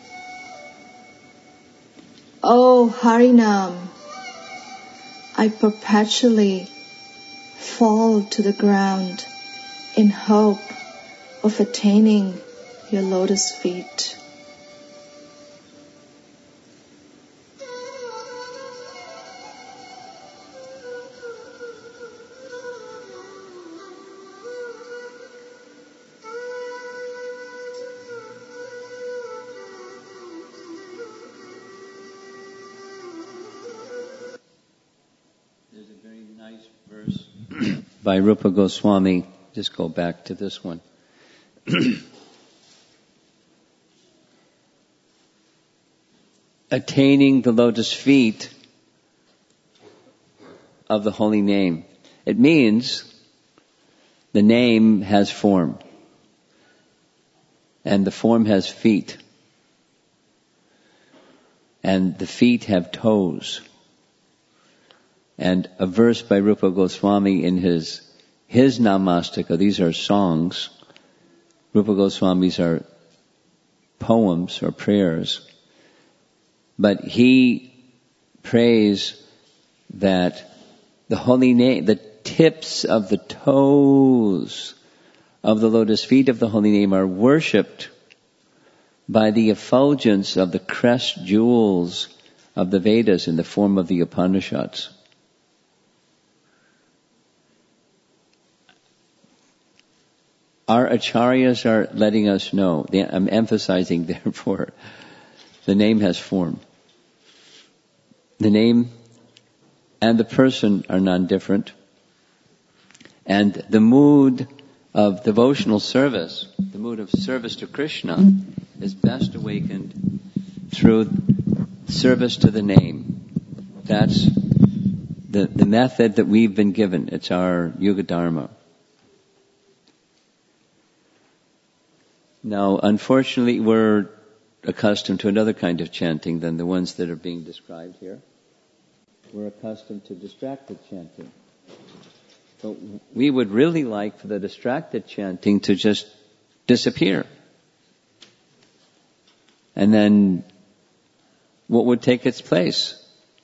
Oh Harinam, I perpetually fall to the ground in hope of attaining your lotus feet. There's a very nice verse by Rupa Goswami. Just go back to this one. Attaining the lotus feet of the holy name. It means the name has form, and the form has feet, and the feet have toes. And a verse by Rupa Goswami in his his Namastika, these are songs. Rupa Goswami's are poems or prayers. But he prays that the holy name, the tips of the toes of the lotus feet of the holy name are worshipped by the effulgence of the crest jewels of the Vedas in the form of the Upanishads. Our acharyas are letting us know, I'm emphasizing therefore, the name has form. The name and the person are non-different. And the mood of devotional service, the mood of service to Krishna, is best awakened through service to the name. That's the, the method that we've been given. It's our Yuga Dharma. Now, unfortunately, we're accustomed to another kind of chanting than the ones that are being described here. We're accustomed to distracted chanting. But we would really like for the distracted chanting to just disappear. And then what would take its place?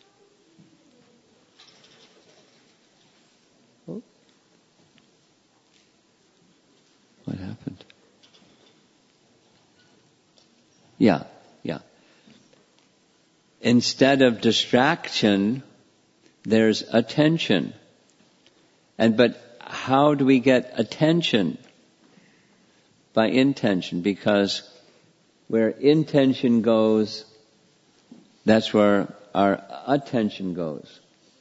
What happened? Yeah, yeah. Instead of distraction, there's attention. And but how do we get attention? By intention, because where intention goes, that's where our attention goes.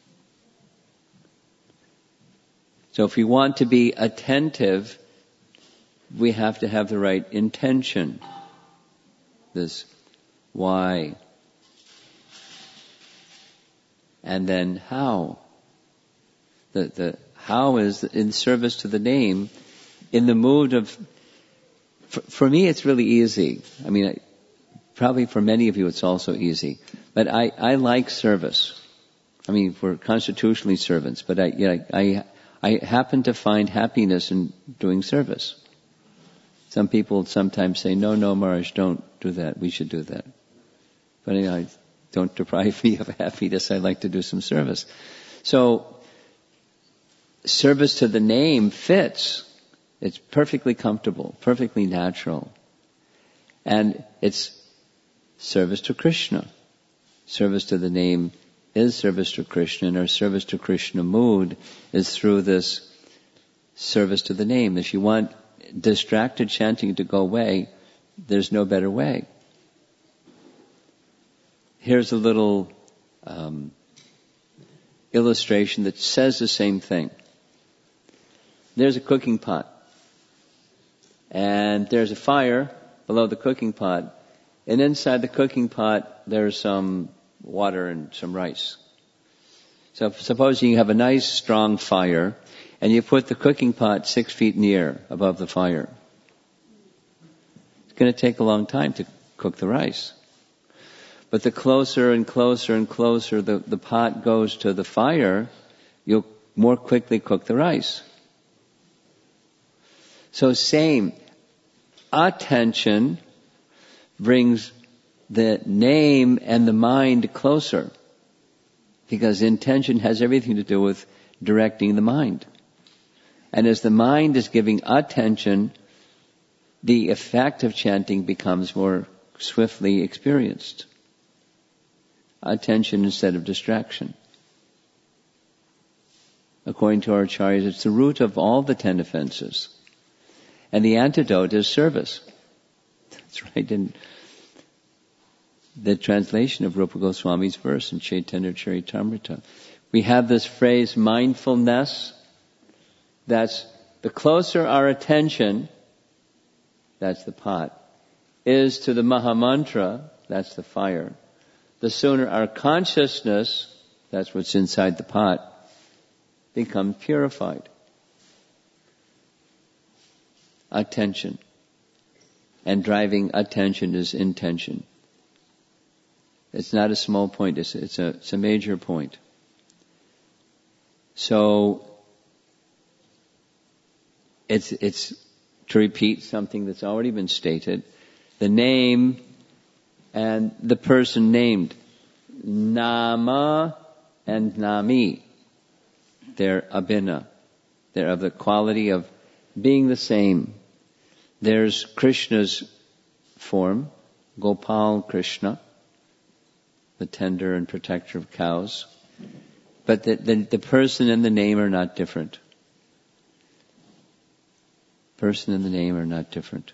So if we want to be attentive, we have to have the right intention. This why. And then how. The, the how is in service to the name, in the mood of, for, for me it's really easy. I mean, I, probably for many of you it's also easy. But I, I like service. I mean, we're constitutionally servants, but I, you know, I, I happen to find happiness in doing service. Some people sometimes say, no, no, Maharaj, don't do that. We should do that. But you know, I, don't deprive me of happiness. I like to do some service. So, service to the name fits. It's perfectly comfortable, perfectly natural. And it's service to Krishna. Service to the name is service to Krishna, and our service to Krishna mood is through this service to the name. If you want distracted chanting to go away, there's no better way. Here's a little um, illustration that says the same thing. There's a cooking pot, and there's a fire below the cooking pot, and inside the cooking pot there's some water and some rice. So suppose you have a nice strong fire, and you put the cooking pot six feet in the air above the fire. It's going to take a long time to cook the rice. But the closer and closer and closer the, the pot goes to the fire, you'll more quickly cook the rice. So same, attention brings the name and the mind closer, because intention has everything to do with directing the mind. And as the mind is giving attention, the effect of chanting becomes more swiftly experienced. Attention instead of distraction. According to our acharyas, it's the root of all the ten offenses. And the antidote is service. That's right in the translation of Rupa Goswami's verse in Chaitanya Charitamrita. We have this phrase, mindfulness. That's the closer our attention, that's the pot, is to the Mahamantra, that's the fire, the sooner our consciousness, that's what's inside the pot, becomes purified. Attention. And driving attention is intention. It's not a small point, it's, it's, a, it's a major point. So, it's, it's to repeat something that's already been stated, the name and the person named, Nama and Nami, they're abhinna. They're of the quality of being the same. There's Krishna's form, Gopal Krishna, the tender and protector of cows. But the, the, the person and the name are not different. Person and the name are not different.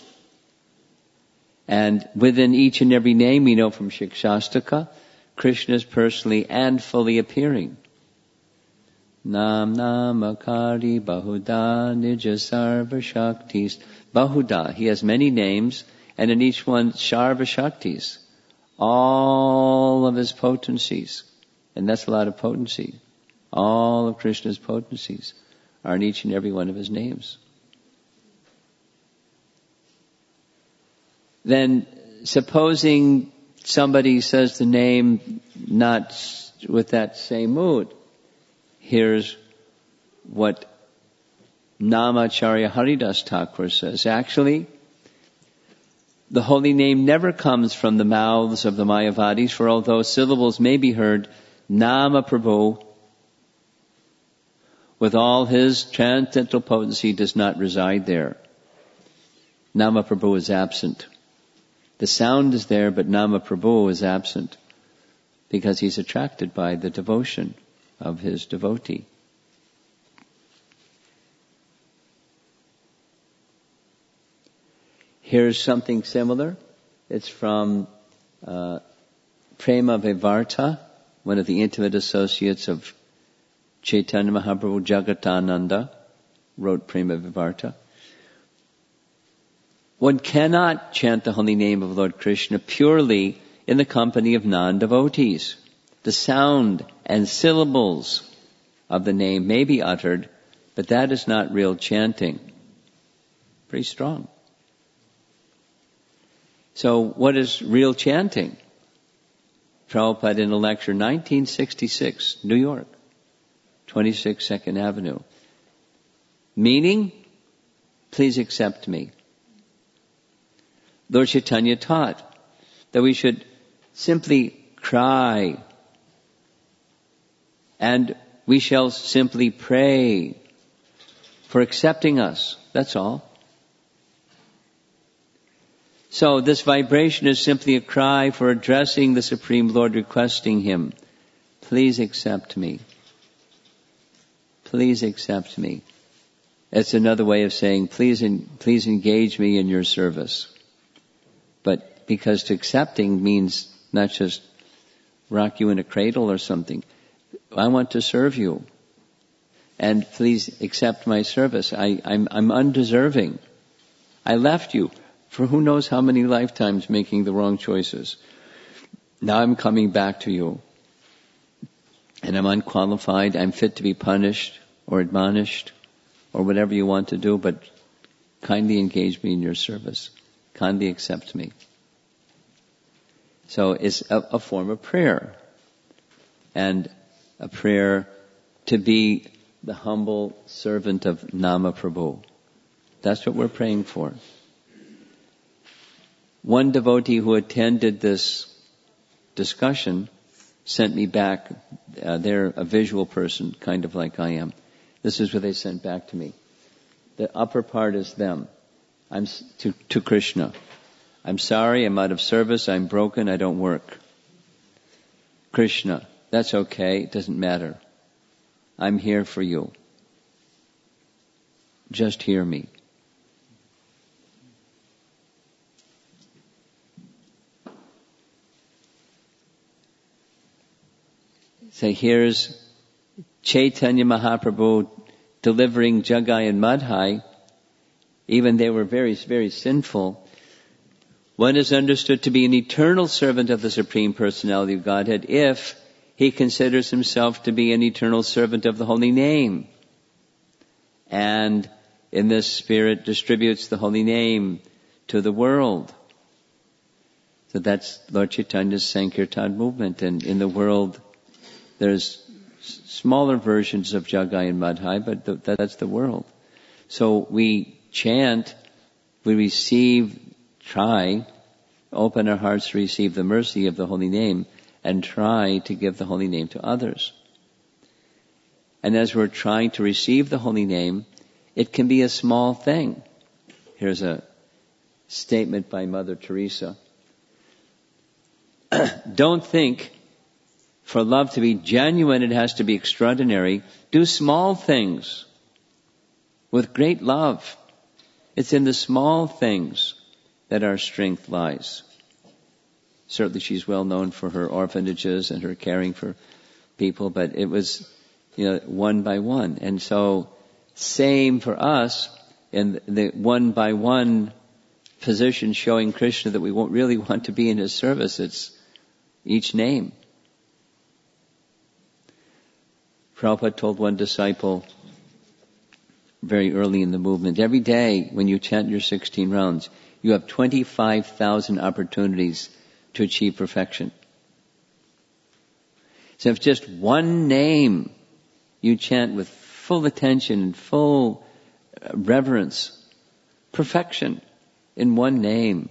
And within each and every name, we know from Shikshastaka, Krishna is personally and fully appearing. Nam Namakari Bahuda Nija Sarva Shaktis. Bahuda, he has many names, and in each one, Sarva Shaktis. All of his potencies. And that's a lot of potency. All of Krishna's potencies are in each and every one of his names. Then, supposing somebody says the name not with that same mood, here's what Namacharya Haridas Thakur says. Actually, the holy name never comes from the mouths of the Mayavadis, for although syllables may be heard, Nama Prabhu, with all his transcendental potency, does not reside there. Nama Prabhu is absent. The sound is there, but Nama Prabhu is absent because he's attracted by the devotion of his devotee. Here's something similar. It's from uh, Prema Vivarta, one of the intimate associates of Chaitanya Mahaprabhu, Jagatananda, wrote Prema Vivarta. One cannot chant the holy name of Lord Krishna purely in the company of non-devotees. The sound and syllables of the name may be uttered, but that is not real chanting. Pretty strong. So what is real chanting? Prabhupada in a lecture, nineteen sixty-six, New York, twenty-six Second Avenue. Meaning, please accept me. Lord Chaitanya taught that we should simply cry, and we shall simply pray for accepting us. That's all. So this vibration is simply a cry for addressing the Supreme Lord, requesting Him, please accept me. Please accept me. It's another way of saying, please, en- please engage me in your service. But because to accepting means not just rock you in a cradle or something. I want to serve you. And please accept my service. I, I'm, I'm undeserving. I left you for who knows how many lifetimes making the wrong choices. Now I'm coming back to you. And I'm unqualified. I'm fit to be punished or admonished or whatever you want to do, but kindly engage me in your service. Kindly accept me. So it's a, a form of prayer. And a prayer to be the humble servant of Nama Prabhu. That's what we're praying for. One devotee who attended this discussion sent me back, uh, they're a visual person, kind of like I am. This is what they sent back to me. The upper part is them. I'm to, to Krishna. I'm sorry, I'm out of service, I'm broken, I don't work. Krishna, that's okay, it doesn't matter. I'm here for you. Just hear me. So here's Chaitanya Mahaprabhu delivering Jagai and Madhai, even they were very, very sinful, one is understood to be an eternal servant of the Supreme Personality of Godhead if he considers himself to be an eternal servant of the Holy Name. And in this spirit distributes the Holy Name to the world. So that's Lord Chaitanya's Sankirtan movement. And in the world, there's smaller versions of Jagai and Madhai, but th- that's the world. So we chant, we receive, try, open our hearts to receive the mercy of the Holy Name, and try to give the Holy Name to others. And as we're trying to receive the Holy Name, it can be a small thing. Here's a statement by Mother Teresa. Don't think for love to be genuine it has to be extraordinary. Do small things with great love. It's in the small things that our strength lies. Certainly she's well known for her orphanages and her caring for people, but it was, you know, one by one. And so, same for us in the one by one position showing Krishna that we won't really want to be in his service. It's each name. Prabhupada told one disciple very early in the movement, every day when you chant your sixteen rounds, you have twenty-five thousand opportunities to achieve perfection. So if just one name you chant with full attention and full reverence, perfection in one name.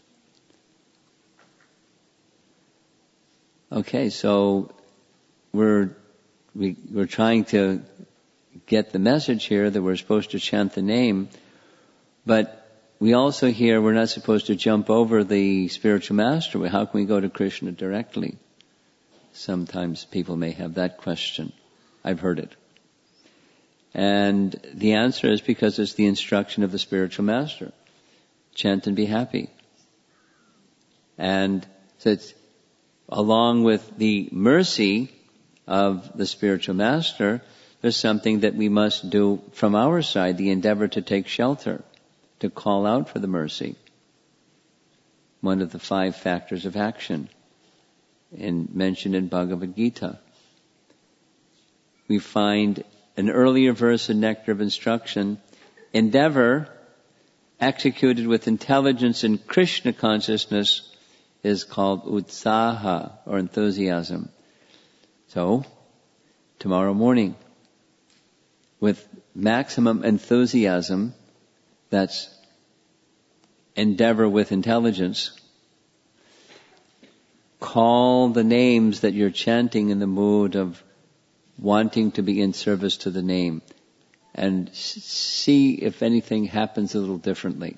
Okay, so we're we, we're trying to get the message here that we're supposed to chant the name, but we also hear we're not supposed to jump over the spiritual master. How can we go to Krishna directly? Sometimes people may have that question. I've heard it. And the answer is because it's the instruction of the spiritual master. Chant and be happy. And so it's along with the mercy of the spiritual master, there's something that we must do from our side, the endeavor to take shelter, to call out for the mercy. One of the five factors of action in, mentioned in Bhagavad Gita. We find an earlier verse in Nectar of Instruction, endeavor executed with intelligence and Krishna consciousness is called utsaha, or enthusiasm. So, tomorrow morning, with maximum enthusiasm, that's endeavor with intelligence, call the names that you're chanting in the mood of wanting to be in service to the name, and see if anything happens a little differently.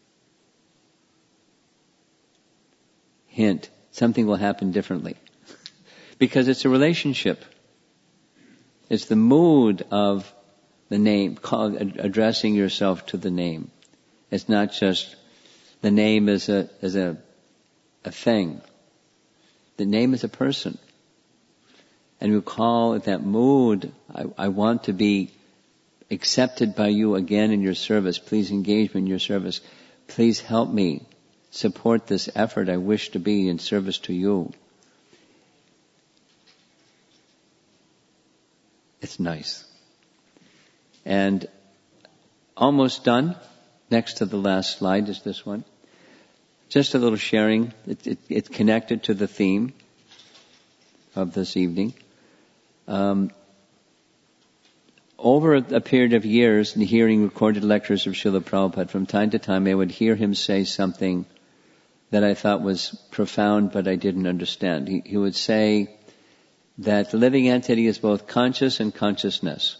Hint, something will happen differently. Because it's a relationship. It's the mood of the name, call, addressing yourself to the name. It's not just the name as a as a a thing. The name is a person. And you call it that mood, I, I want to be accepted by you again in your service. Please engage me in your service. Please help me support this effort. I wish to be in service to you. It's nice. And almost done. Next to the last slide is this one. Just a little sharing. It, it, it's connected to the theme of this evening. Um, over a, a period of years, in hearing recorded lectures of Srila Prabhupada, from time to time I would hear him say something that I thought was profound, but I didn't understand. He, he would say that the living entity is both conscious and consciousness.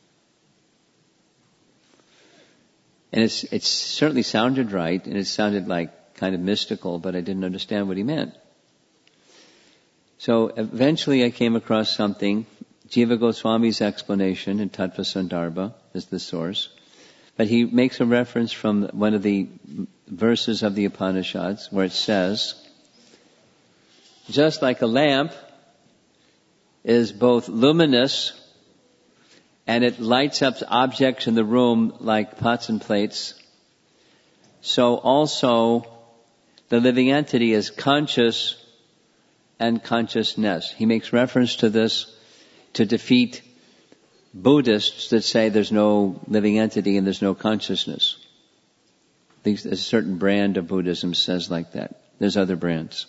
And it's, it certainly sounded right, and it sounded like kind of mystical, but I didn't understand what he meant. So eventually I came across something. Jiva Goswami's explanation in Tattva Sandarbha is the source. But he makes a reference from one of the verses of the Upanishads where it says, just like a lamp is both luminous and it lights up objects in the room like pots and plates, so also the living entity is conscious and consciousness. He makes reference to this to defeat Buddhists that say there's no living entity and there's no consciousness. A certain brand of Buddhism says like that. There's other brands.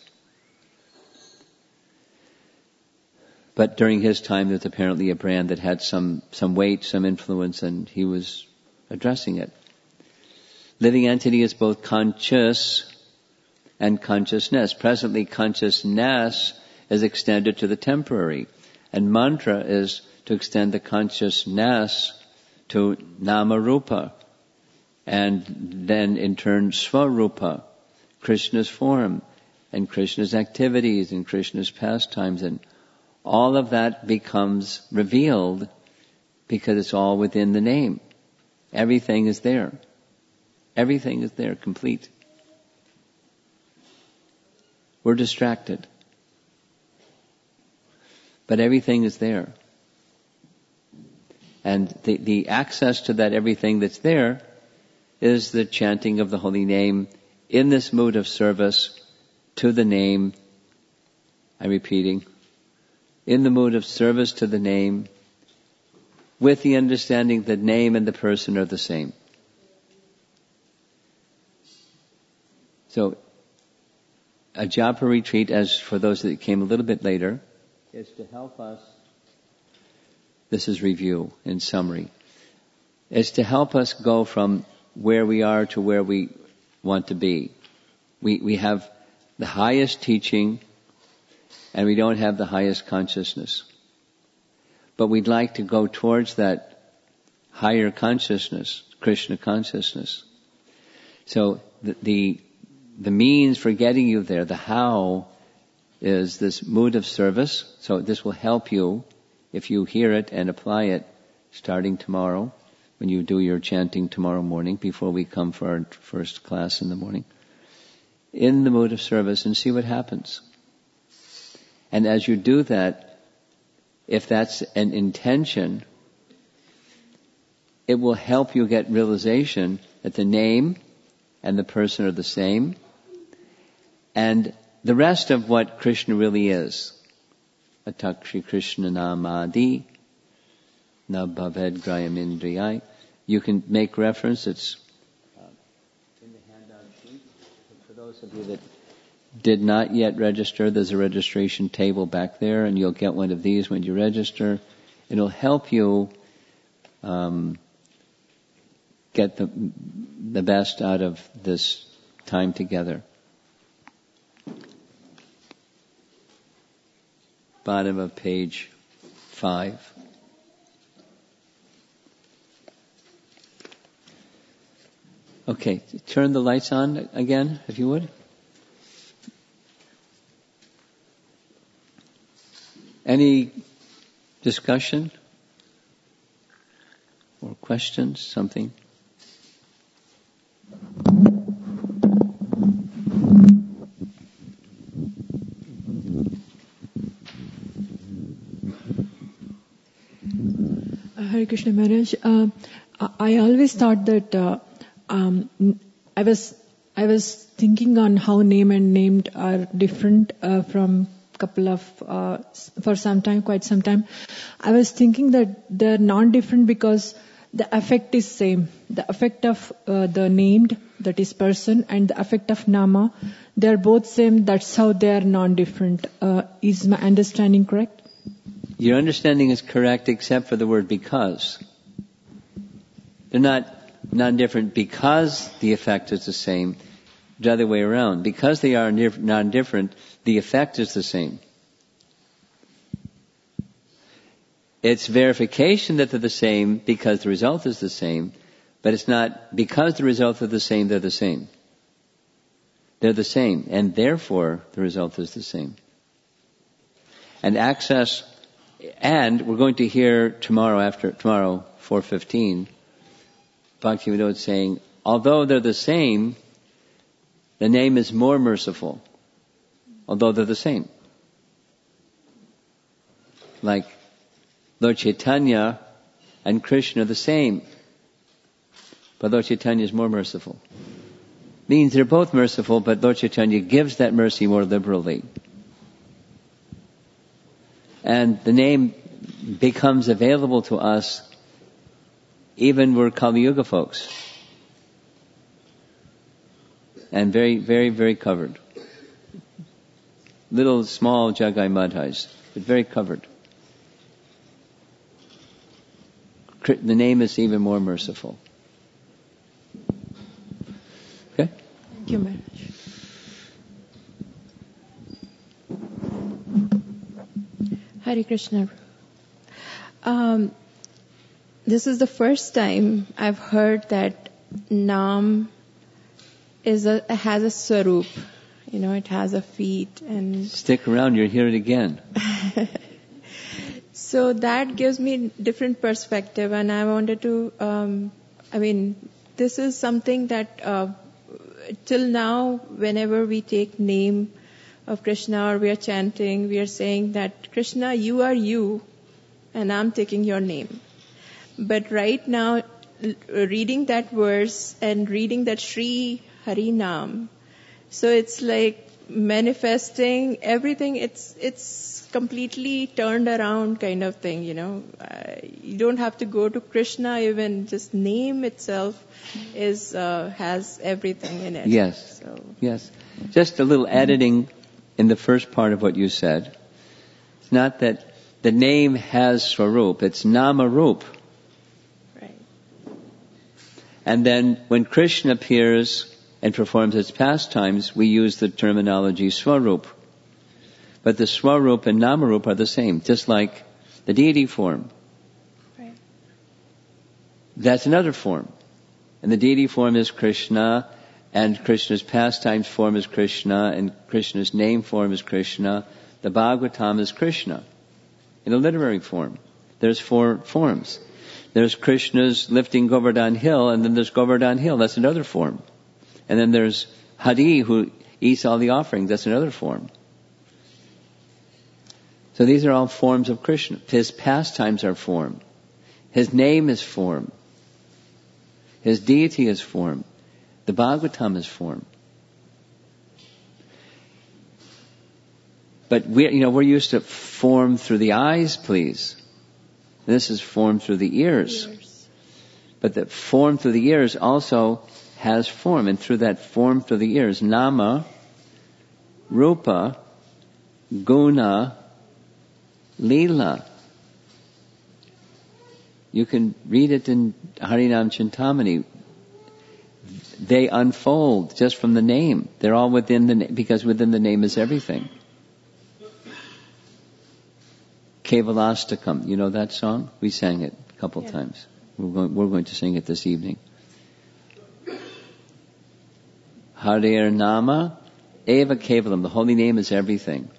But during his time, there's apparently a brand that had some, some weight, some influence, and he was addressing it. Living entity is both conscious and consciousness. Presently, consciousness is extended to the temporary, and mantra is to extend the consciousness to Namarupa, and then in turn Svarupa, Krishna's form, and Krishna's activities, and Krishna's pastimes, and all of that becomes revealed because it's all within the name. Everything is there. Everything is there, complete. We're distracted. But everything is there. And the, the access to that everything that's there is the chanting of the holy name in this mood of service to the name. I'm repeating. In the mood of service to the name, with the understanding that name and the person are the same. So, a japa retreat, as for those that came a little bit later, is to help us, this is review in summary, is to help us go from where we are to where we want to be. We, we have the highest teaching, and we don't have the highest consciousness. But we'd like to go towards that higher consciousness, Krishna consciousness. So the, the, the means for getting you there, the how, is this mood of service. So this will help you if you hear it and apply it starting tomorrow, when you do your chanting tomorrow morning before we come for our first class in the morning. In the mood of service, and see what happens. And as you do that, if that's an intention, it will help you get realization that the name and the person are the same, and the rest of what Krishna really is. Atakshi Krishna Namadi Na Bhaved Grayamindriyai. You can make reference, it's uh, in the handout sheet. For those of you that did not yet register, there's a registration table back there, and you'll get one of these when you register. It'll help you um, get the the best out of this time together. Bottom of page five. Okay, turn the lights on again, if you would. Any discussion or questions, something? Hare Krishna Maharaj, uh, I always thought that uh, um, I was I was thinking on how name and named are different uh, from couple of uh, for some time, quite some time. I was thinking that they're non-different because the effect is same. The effect of uh, the named, that is person, and the effect of nama, they're both same. That's how they're non-different. Uh, is my understanding correct? Your understanding is correct, except for the word because. They're not non-different because the effect is the same. The other way around. Because they are non-different, the effect is the same. It's verification that they're the same because the result is the same, but it's not because the result is the same, they're the same. They're the same, and therefore the result is the same. And access, and we're going to hear tomorrow after, tomorrow, four fifteen, Bhaktivinoda saying, although they're the same, the name is more merciful, although they're the same. Like Lord Chaitanya and Krishna the same, but Lord Chaitanya is more merciful. Means they're both merciful, but Lord Chaitanya gives that mercy more liberally. And the name becomes available to us even we're Kali Yuga folks. And very, very, very covered. Little, small Jagai Madhais, but very covered. The name is even more merciful. Okay? Thank you, Maharaj. Hare Krishna. Um, this is the first time I've heard that Nam is a, has a swarup. You know, it has a feet and... Stick around, you'll hear it again. So that gives me different perspective, and I wanted to, um, I mean, this is something that uh, till now, whenever we take name of Krishna or we are chanting, we are saying that Krishna, you are you, and I'm taking your name. But right now, reading that verse and reading that Shri Hari Nam, so it's like manifesting everything. It's it's completely turned around kind of thing, you know. Uh, you don't have to go to Krishna, even just name itself is uh, has everything in it. Yes. So. Yes. Just a little editing in the first part of what you said. It's not that the name has Swarup, it's Namarup. Right. And then when Krishna appears and performs its pastimes, we use the terminology Swarup. But the Swarup and Namarup are the same, just like the deity form. Right. That's another form. And the deity form is Krishna, and Krishna's pastimes form is Krishna, and Krishna's name form is Krishna. The Bhagavatam is Krishna in a literary form. There's four forms. There's Krishna's lifting Govardhan Hill, and then there's Govardhan Hill. That's another form. And then there's Hari, who eats all the offerings. That's another form. So these are all forms of Krishna. His pastimes are form. His name is form. His deity is form. The Bhagavatam is form. But we, you know, we're used to form through the eyes, please. This is form through the ears. Ears. But the form through the ears also has form, and through that form through the ears, Nama, Rupa, Guna, Leela. You can read it in Harinam Chintamani. They unfold just from the name. They're all within the name, because within the name is everything. Kevalastakam, you know that song? We sang it a couple yeah. times. We're going, we're going to sing it this evening. Harir Nama Eva Kevalam. The holy name is everything.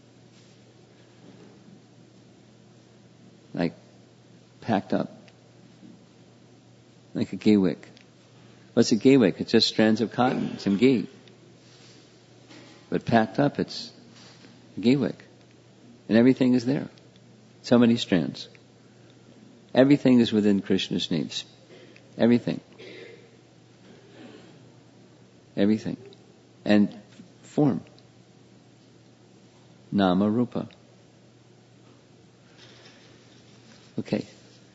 Like packed up. Like a ghee wick. What's a ghee wick? It's just strands of cotton, some ghee. But packed up, it's a ghee wick. And everything is there. So many strands. Everything is within Krishna's names. Everything. Everything. And form. Nama Rupa. Okay.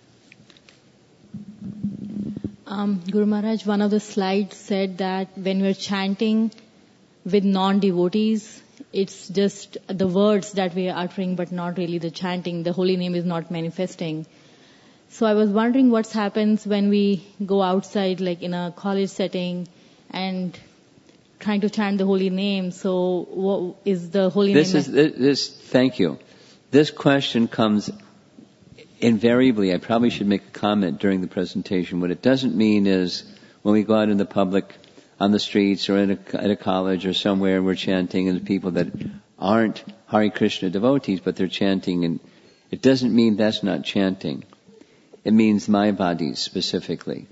Um, Guru Maharaj, one of the slides said that when we're chanting with non-devotees, it's just the words that we are uttering, but not really the chanting. The holy name is not manifesting. So I was wondering what happens when we go outside, like in a college setting, and trying to chant the holy name. So what is the holy this name? Is, this is, thank you. This question comes invariably. I probably should make a comment during the presentation. What it doesn't mean is when we go out in the public, on the streets or in a, at a college or somewhere, and we're chanting, and the people that aren't Hare Krishna devotees, but they're chanting, and it doesn't mean that's not chanting. It means Mayavadis specifically.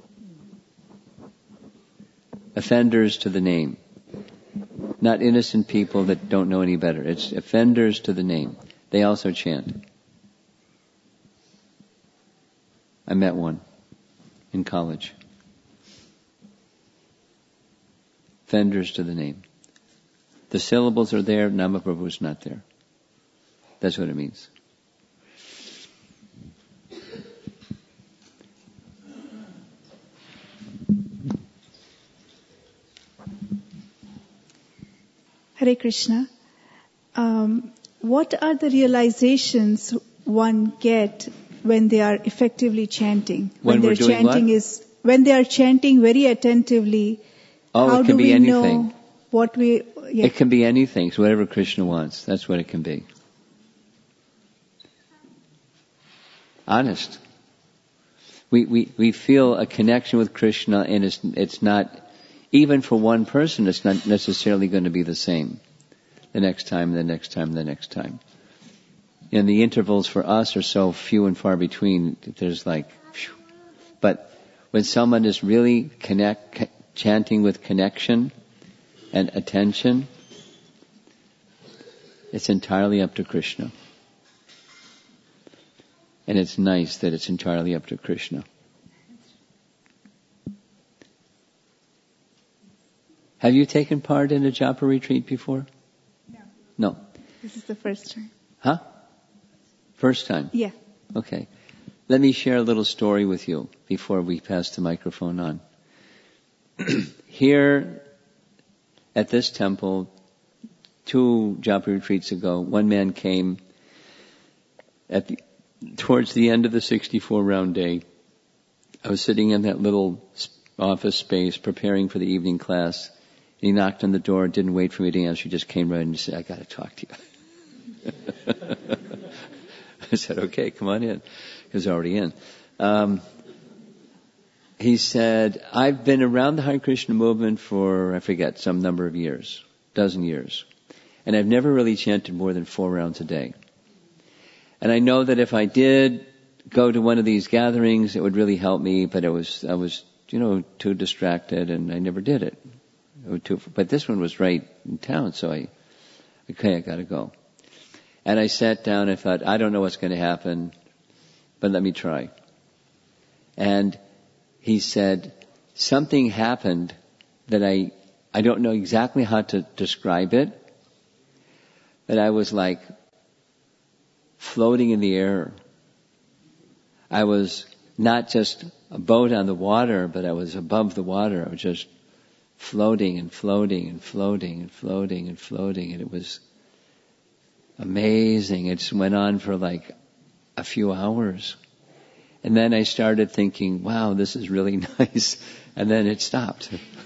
Offenders to the name. Not innocent people that don't know any better. It's offenders to the name. They also chant. I met one in college. Fenders to the name. The syllables are there, Namaprabhu is not there. That's what it means. Hare Krishna. Um, what are the realizations one get when they are effectively chanting? When, when we're they're doing chanting what? is when they are chanting very attentively. Oh, how it can do be we anything. know what we? Yeah. It can be anything. So whatever Krishna wants, that's what it can be. Honest. We we we feel a connection with Krishna, and it's it's not even for one person. It's not necessarily going to be the same. The next time, the next time, the next time. And the intervals for us are so few and far between. There's like, phew. But when someone is really connect, chanting with connection and attention, it's entirely up to Krishna. And it's nice that it's entirely up to Krishna. Have you taken part in a japa retreat before? No. No. This is the first time. Huh? First time? Yeah. Okay. Let me share a little story with you before we pass the microphone on. Here at this temple, two japa retreats ago, one man came at the, towards the end of the sixty-four round day. I was sitting in that little office space preparing for the evening class. And he knocked on the door, didn't wait for me to answer, he just came right in and said, I got to talk to you. I said, okay, come on in. He was already in. Um, he said, I've been around the Hare Krishna movement for, I forget, some number of years, dozen years. And I've never really chanted more than four rounds a day. And I know that if I did go to one of these gatherings, it would really help me, but it was, I was, you know, too distracted and I never did it. Too, but this one was right in town, so I, okay, I gotta go. And I sat down and thought, I don't know what's going to happen, but let me try. And he said, something happened that I, I don't know exactly how to describe it, but I was like floating in the air. I was not just a boat on the water, but I was above the water. I was just floating and floating and floating and floating and floating, and it was amazing. It just went on for like a few hours. And then I started thinking, wow, this is really nice. And then it stopped.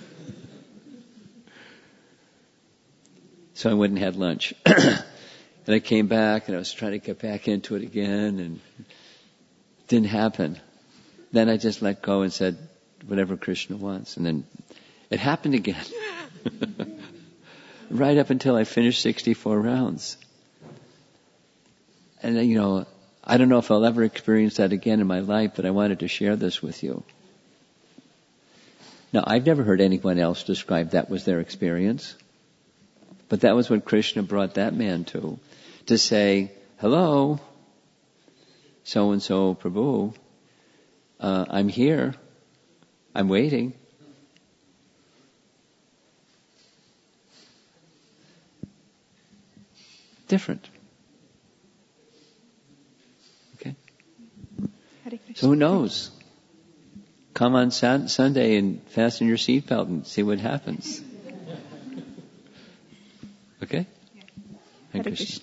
So I went and had lunch. And I came back and I was trying to get back into it again, and it didn't happen. Then I just let go and said, whatever Krishna wants. And then it happened again. Right up until I finished sixty-four rounds. And, you know, I don't know if I'll ever experience that again in my life, but I wanted to share this with you. Now, I've never heard anyone else describe that was their experience. But that was what Krishna brought that man to. To say, hello, so-and-so Prabhu, uh, I'm here. I'm waiting. Different. Okay? So who knows? Come on Sun- Sunday and fasten your seatbelt and see what happens. Okay? Hare Krishna.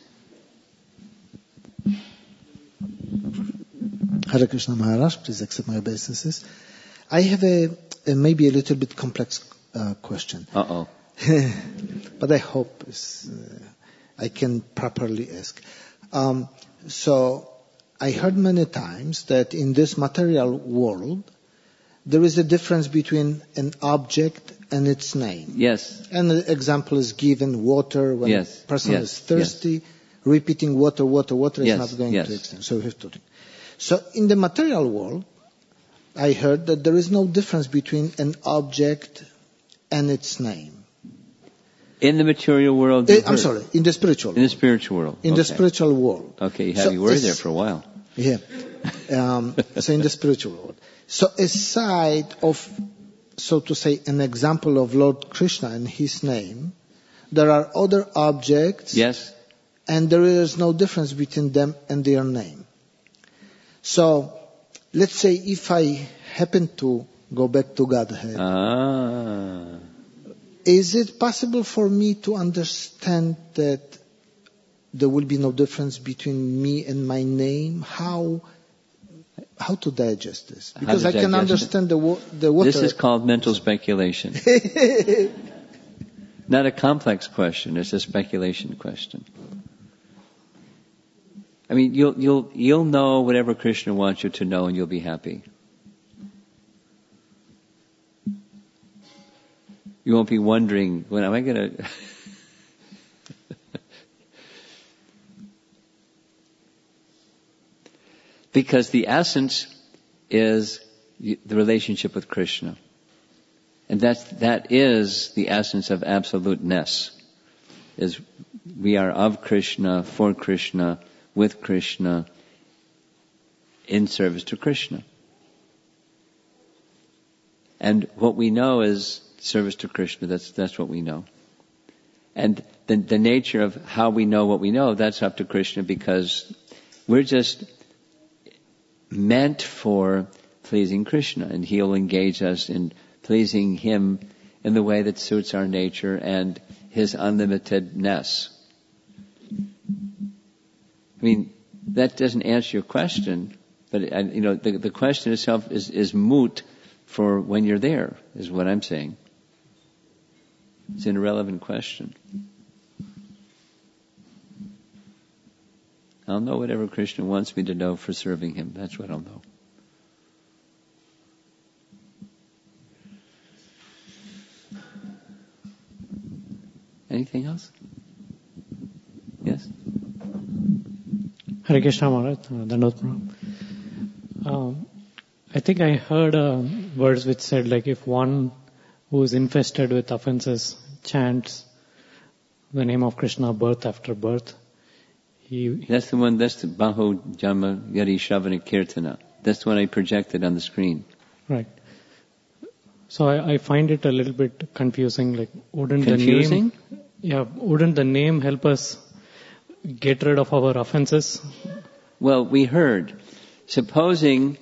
Hare Krishna Maharaj, please accept my obeisances. I have a, a maybe a little bit complex uh, question. Uh-oh. But I hope it's, uh, I can properly ask. Um, so, I heard many times that in this material world, there is a difference between an object and its name. Yes. And an example is given, water, when yes. a person yes. is thirsty, yes. repeating water, water, water yes. is not going yes. to extend. So we have to think. So in the material world, I heard that there is no difference between an object and its name. In the material world? Uh, I'm sorry, in the spiritual world. In the spiritual world. In okay. the spiritual world. Okay, you have so you worried there for a while. Yeah. Um, so in the spiritual world. So aside of, so to say, an example of Lord Krishna and his name, there are other objects. Yes. And there is no difference between them and their name. So, let's say if I happen to go back to Godhead, ah. is it possible for me to understand that there will be no difference between me and my name? How how to digest this? Because I can understand the, wa- the water. This is called mental speculation. Not a complex question, it's a speculation question. I mean, you'll you'll you'll know whatever Krishna wants you to know, and you'll be happy. You won't be wondering, when am I going to? Because the essence is the relationship with Krishna, and that's that is the essence of absoluteness. Is we are of Krishna, for Krishna, with Krishna, in service to Krishna. And what we know is service to Krishna. That's that's what we know. And the the nature of how we know what we know, that's up to Krishna, because we're just meant for pleasing Krishna, and He'll engage us in pleasing Him in the way that suits our nature and His unlimitedness. I mean, that doesn't answer your question, but you know, the, the question itself is, is moot for when you're there, is what I'm saying. It's an irrelevant question. I'll know whatever Krishna wants me to know for serving Him. That's what I'll know. Anything else? Yes? Hare Krishna Maharaj, Dandavata Pranam. Um, I think I heard a verse which said, like, if one who is infested with offenses chants the name of Krishna birth after birth, he... That's the one, that's the Bahu Jama Yari Shravana Kirtana. That's the one I projected on the screen. Right. So I, I find it a little bit confusing, like, wouldn't confusing? the name... Yeah, wouldn't the name help us get rid of our offenses? Well, we heard. Supposing,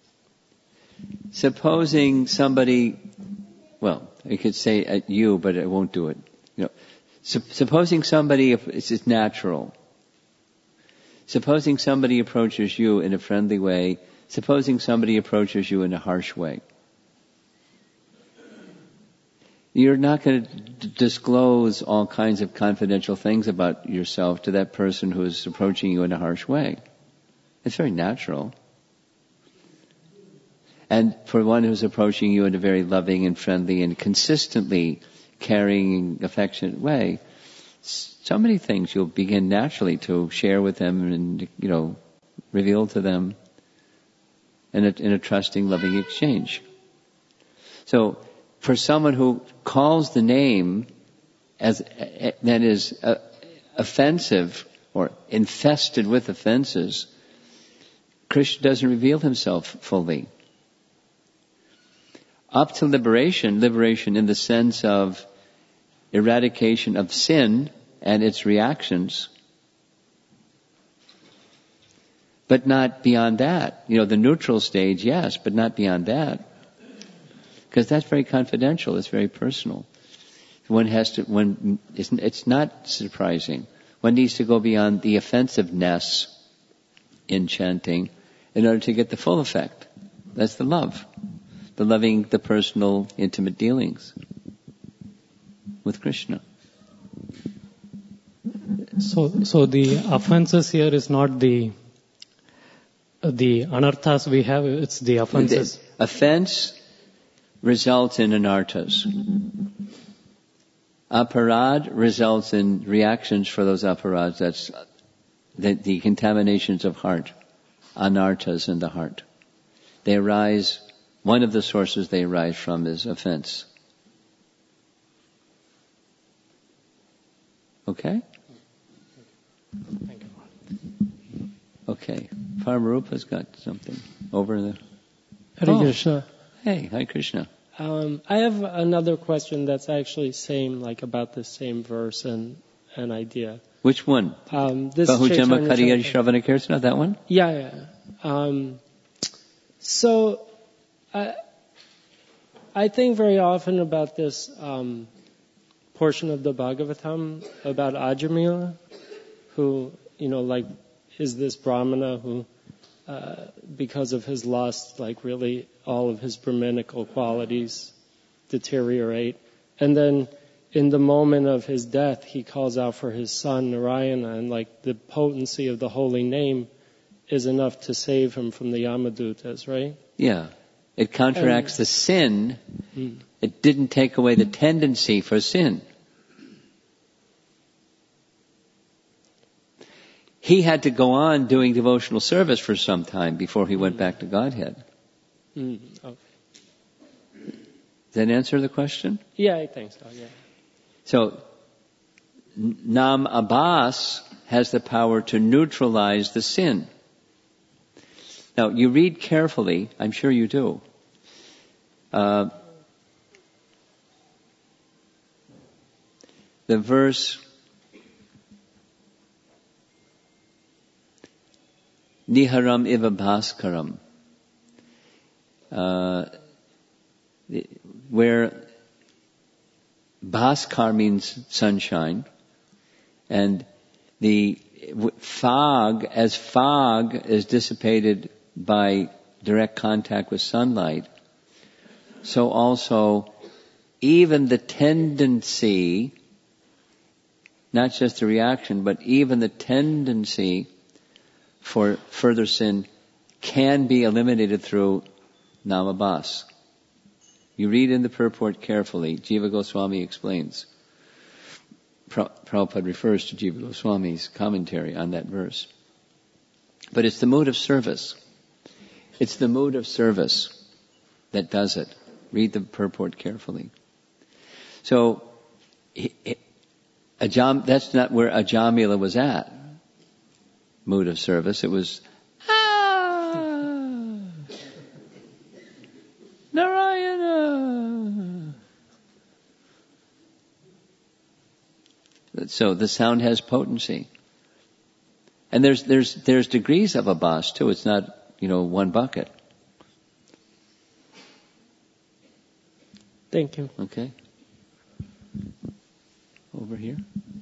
supposing somebody, well, I could say at you, but I won't do it. You know, su- supposing somebody, it's just natural. Supposing somebody approaches you in a friendly way. Supposing somebody approaches you in a harsh way. You're not going to d- disclose all kinds of confidential things about yourself to that person who is approaching you in a harsh way. It's very natural. And for one who's approaching you in a very loving and friendly and consistently caring, affectionate way, so many things you'll begin naturally to share with them and, you know, reveal to them in a, in a trusting, loving exchange. So, for someone who calls the name as uh, that is uh, offensive or infested with offenses, Krishna doesn't reveal Himself fully. Up to liberation, liberation in the sense of eradication of sin and its reactions, but not beyond that. You know, the neutral stage, yes, but not beyond that. Because that's very confidential, it's very personal. One has to, one, it's, it's not surprising. One needs to go beyond the offensiveness in chanting in order to get the full effect. That's the love. The loving, the personal, intimate dealings with Krishna. So, so the offenses here is not the the anarthas we have, it's the offenses. The offense results in anarthas. Aparad results in reactions for those aparads. That's the, the contaminations of heart, anarthas in the heart. They arise, one of the sources they arise from is offense. Okay? Thank you. Okay. Paramarupa's got something over there. Hare Oh. Krishna. Hey, hi Krishna. Um, I have another question that's actually same, like about the same verse and an idea. Which one? Um, this Bahujama Chaitanya Kariyari Charitamrita. Shravana Kirtana, that one? Yeah, yeah. Um, so, I, I think very often about this um, portion of the Bhagavatam about Ajamila, who, you know, like, is this Brahmana who, uh, because of his lust, like really all of his Brahminical qualities deteriorate. And then in the moment of his death, he calls out for his son Narayana, and like the potency of the holy name is enough to save him from the Yamadutas, right? Yeah. It counteracts And- the sin. Hmm. It didn't take away the tendency for sin. He had to go on doing devotional service for some time before he went back to Godhead. Mm, okay. Does that answer the question? Yeah, I think so, yeah. So, N- Nam Abbas has the power to neutralize the sin. Now, you read carefully, I'm sure you do. Uh, the verse, Niharam iva bhaskaram, uh, where Bhaskar means sunshine, and the fog, as fog is dissipated by direct contact with sunlight, so also even the tendency, not just the reaction, but even the tendency for further sin can be eliminated through Namabhas. You read in the purport carefully. Jiva Goswami explains. Prabhupada refers to Jiva Goswami's commentary on that verse. But it's the mood of service. It's the mood of service that does it. Read the purport carefully. So, Ajam, that's not where Ajamila was at. Mood of service. It was, ah, Narayana. So the sound has potency. And there's, there's, there's degrees of Abbas too. It's not, you know, one bucket. Thank you. Okay. Over here.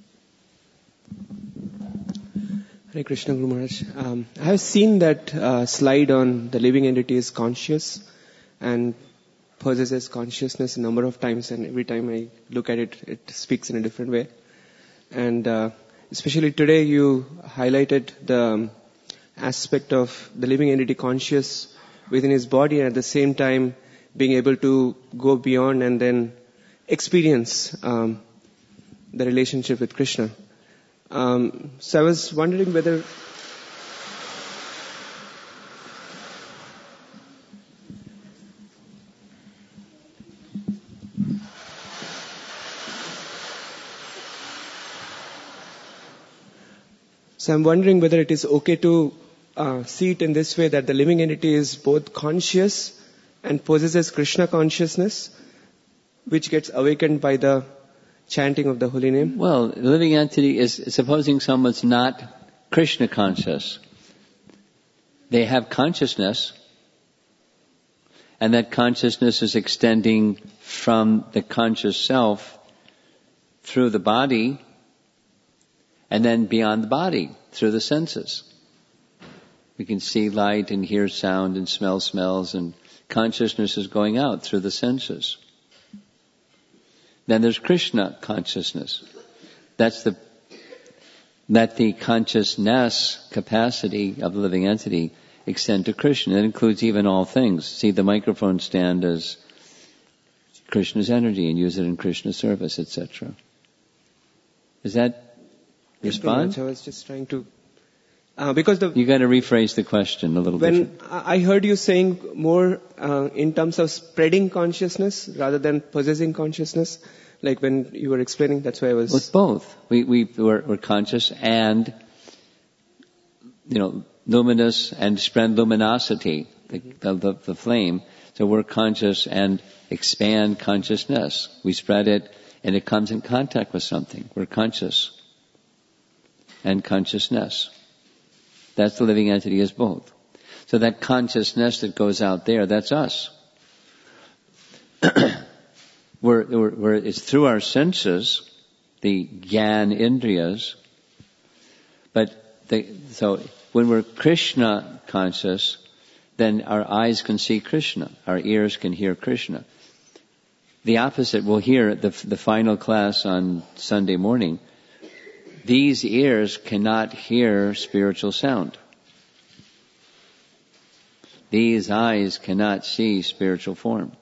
Hare Krishna, Guru Maharaj. Um, I have seen that uh, slide on the living entity is conscious and possesses consciousness a number of times, and every time I look at it, it speaks in a different way. And uh, especially today you highlighted the um, aspect of the living entity conscious within his body, and at the same time being able to go beyond and then experience um, the relationship with Krishna. Um, so I was wondering whether So I'm wondering whether it is okay to uh, see it in this way, that the living entity is both conscious and possesses Krishna consciousness, which gets awakened by the chanting of the holy name. Well, the living entity is, supposing someone's not Krishna conscious. They have consciousness, and that consciousness is extending from the conscious self through the body, and then beyond the body, through the senses. We can see light and hear sound and smell smells, and consciousness is going out through the senses. Then there's Krishna consciousness. That's the, that the consciousness capacity of the living entity extend to Krishna. That includes even all things. See the microphone stand as Krishna's energy and use it in Krishna service, et cetera. Is that respond? I was just trying to, uh, because the you got to rephrase the question a little bit. When different. I heard you saying more uh, in terms of spreading consciousness rather than possessing consciousness, like when you were explaining, that's why I was. With both, we we we're, we're conscious and, you know, luminous and spread luminosity, the, the, the flame. So we're conscious and expand consciousness. We spread it and it comes in contact with something. We're conscious and consciousness. That's the living entity is both. So that consciousness that goes out there, that's us. we're, we're, we're, it's through our senses, the Gyan Indriyas, but the, so when we're Krishna conscious, then our eyes can see Krishna, our ears can hear Krishna. The opposite, we'll hear at the, the final class on Sunday morning, these ears cannot hear spiritual sound. These eyes cannot see spiritual form.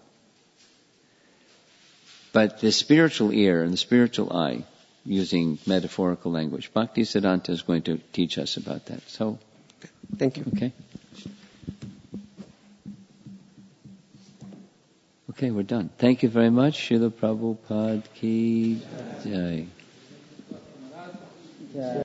But the spiritual ear and the spiritual eye, using metaphorical language, Bhaktisiddhanta is going to teach us about that. So, thank you. Okay. Okay, we're done. Thank you very much. Srila Prabhupada ki jai.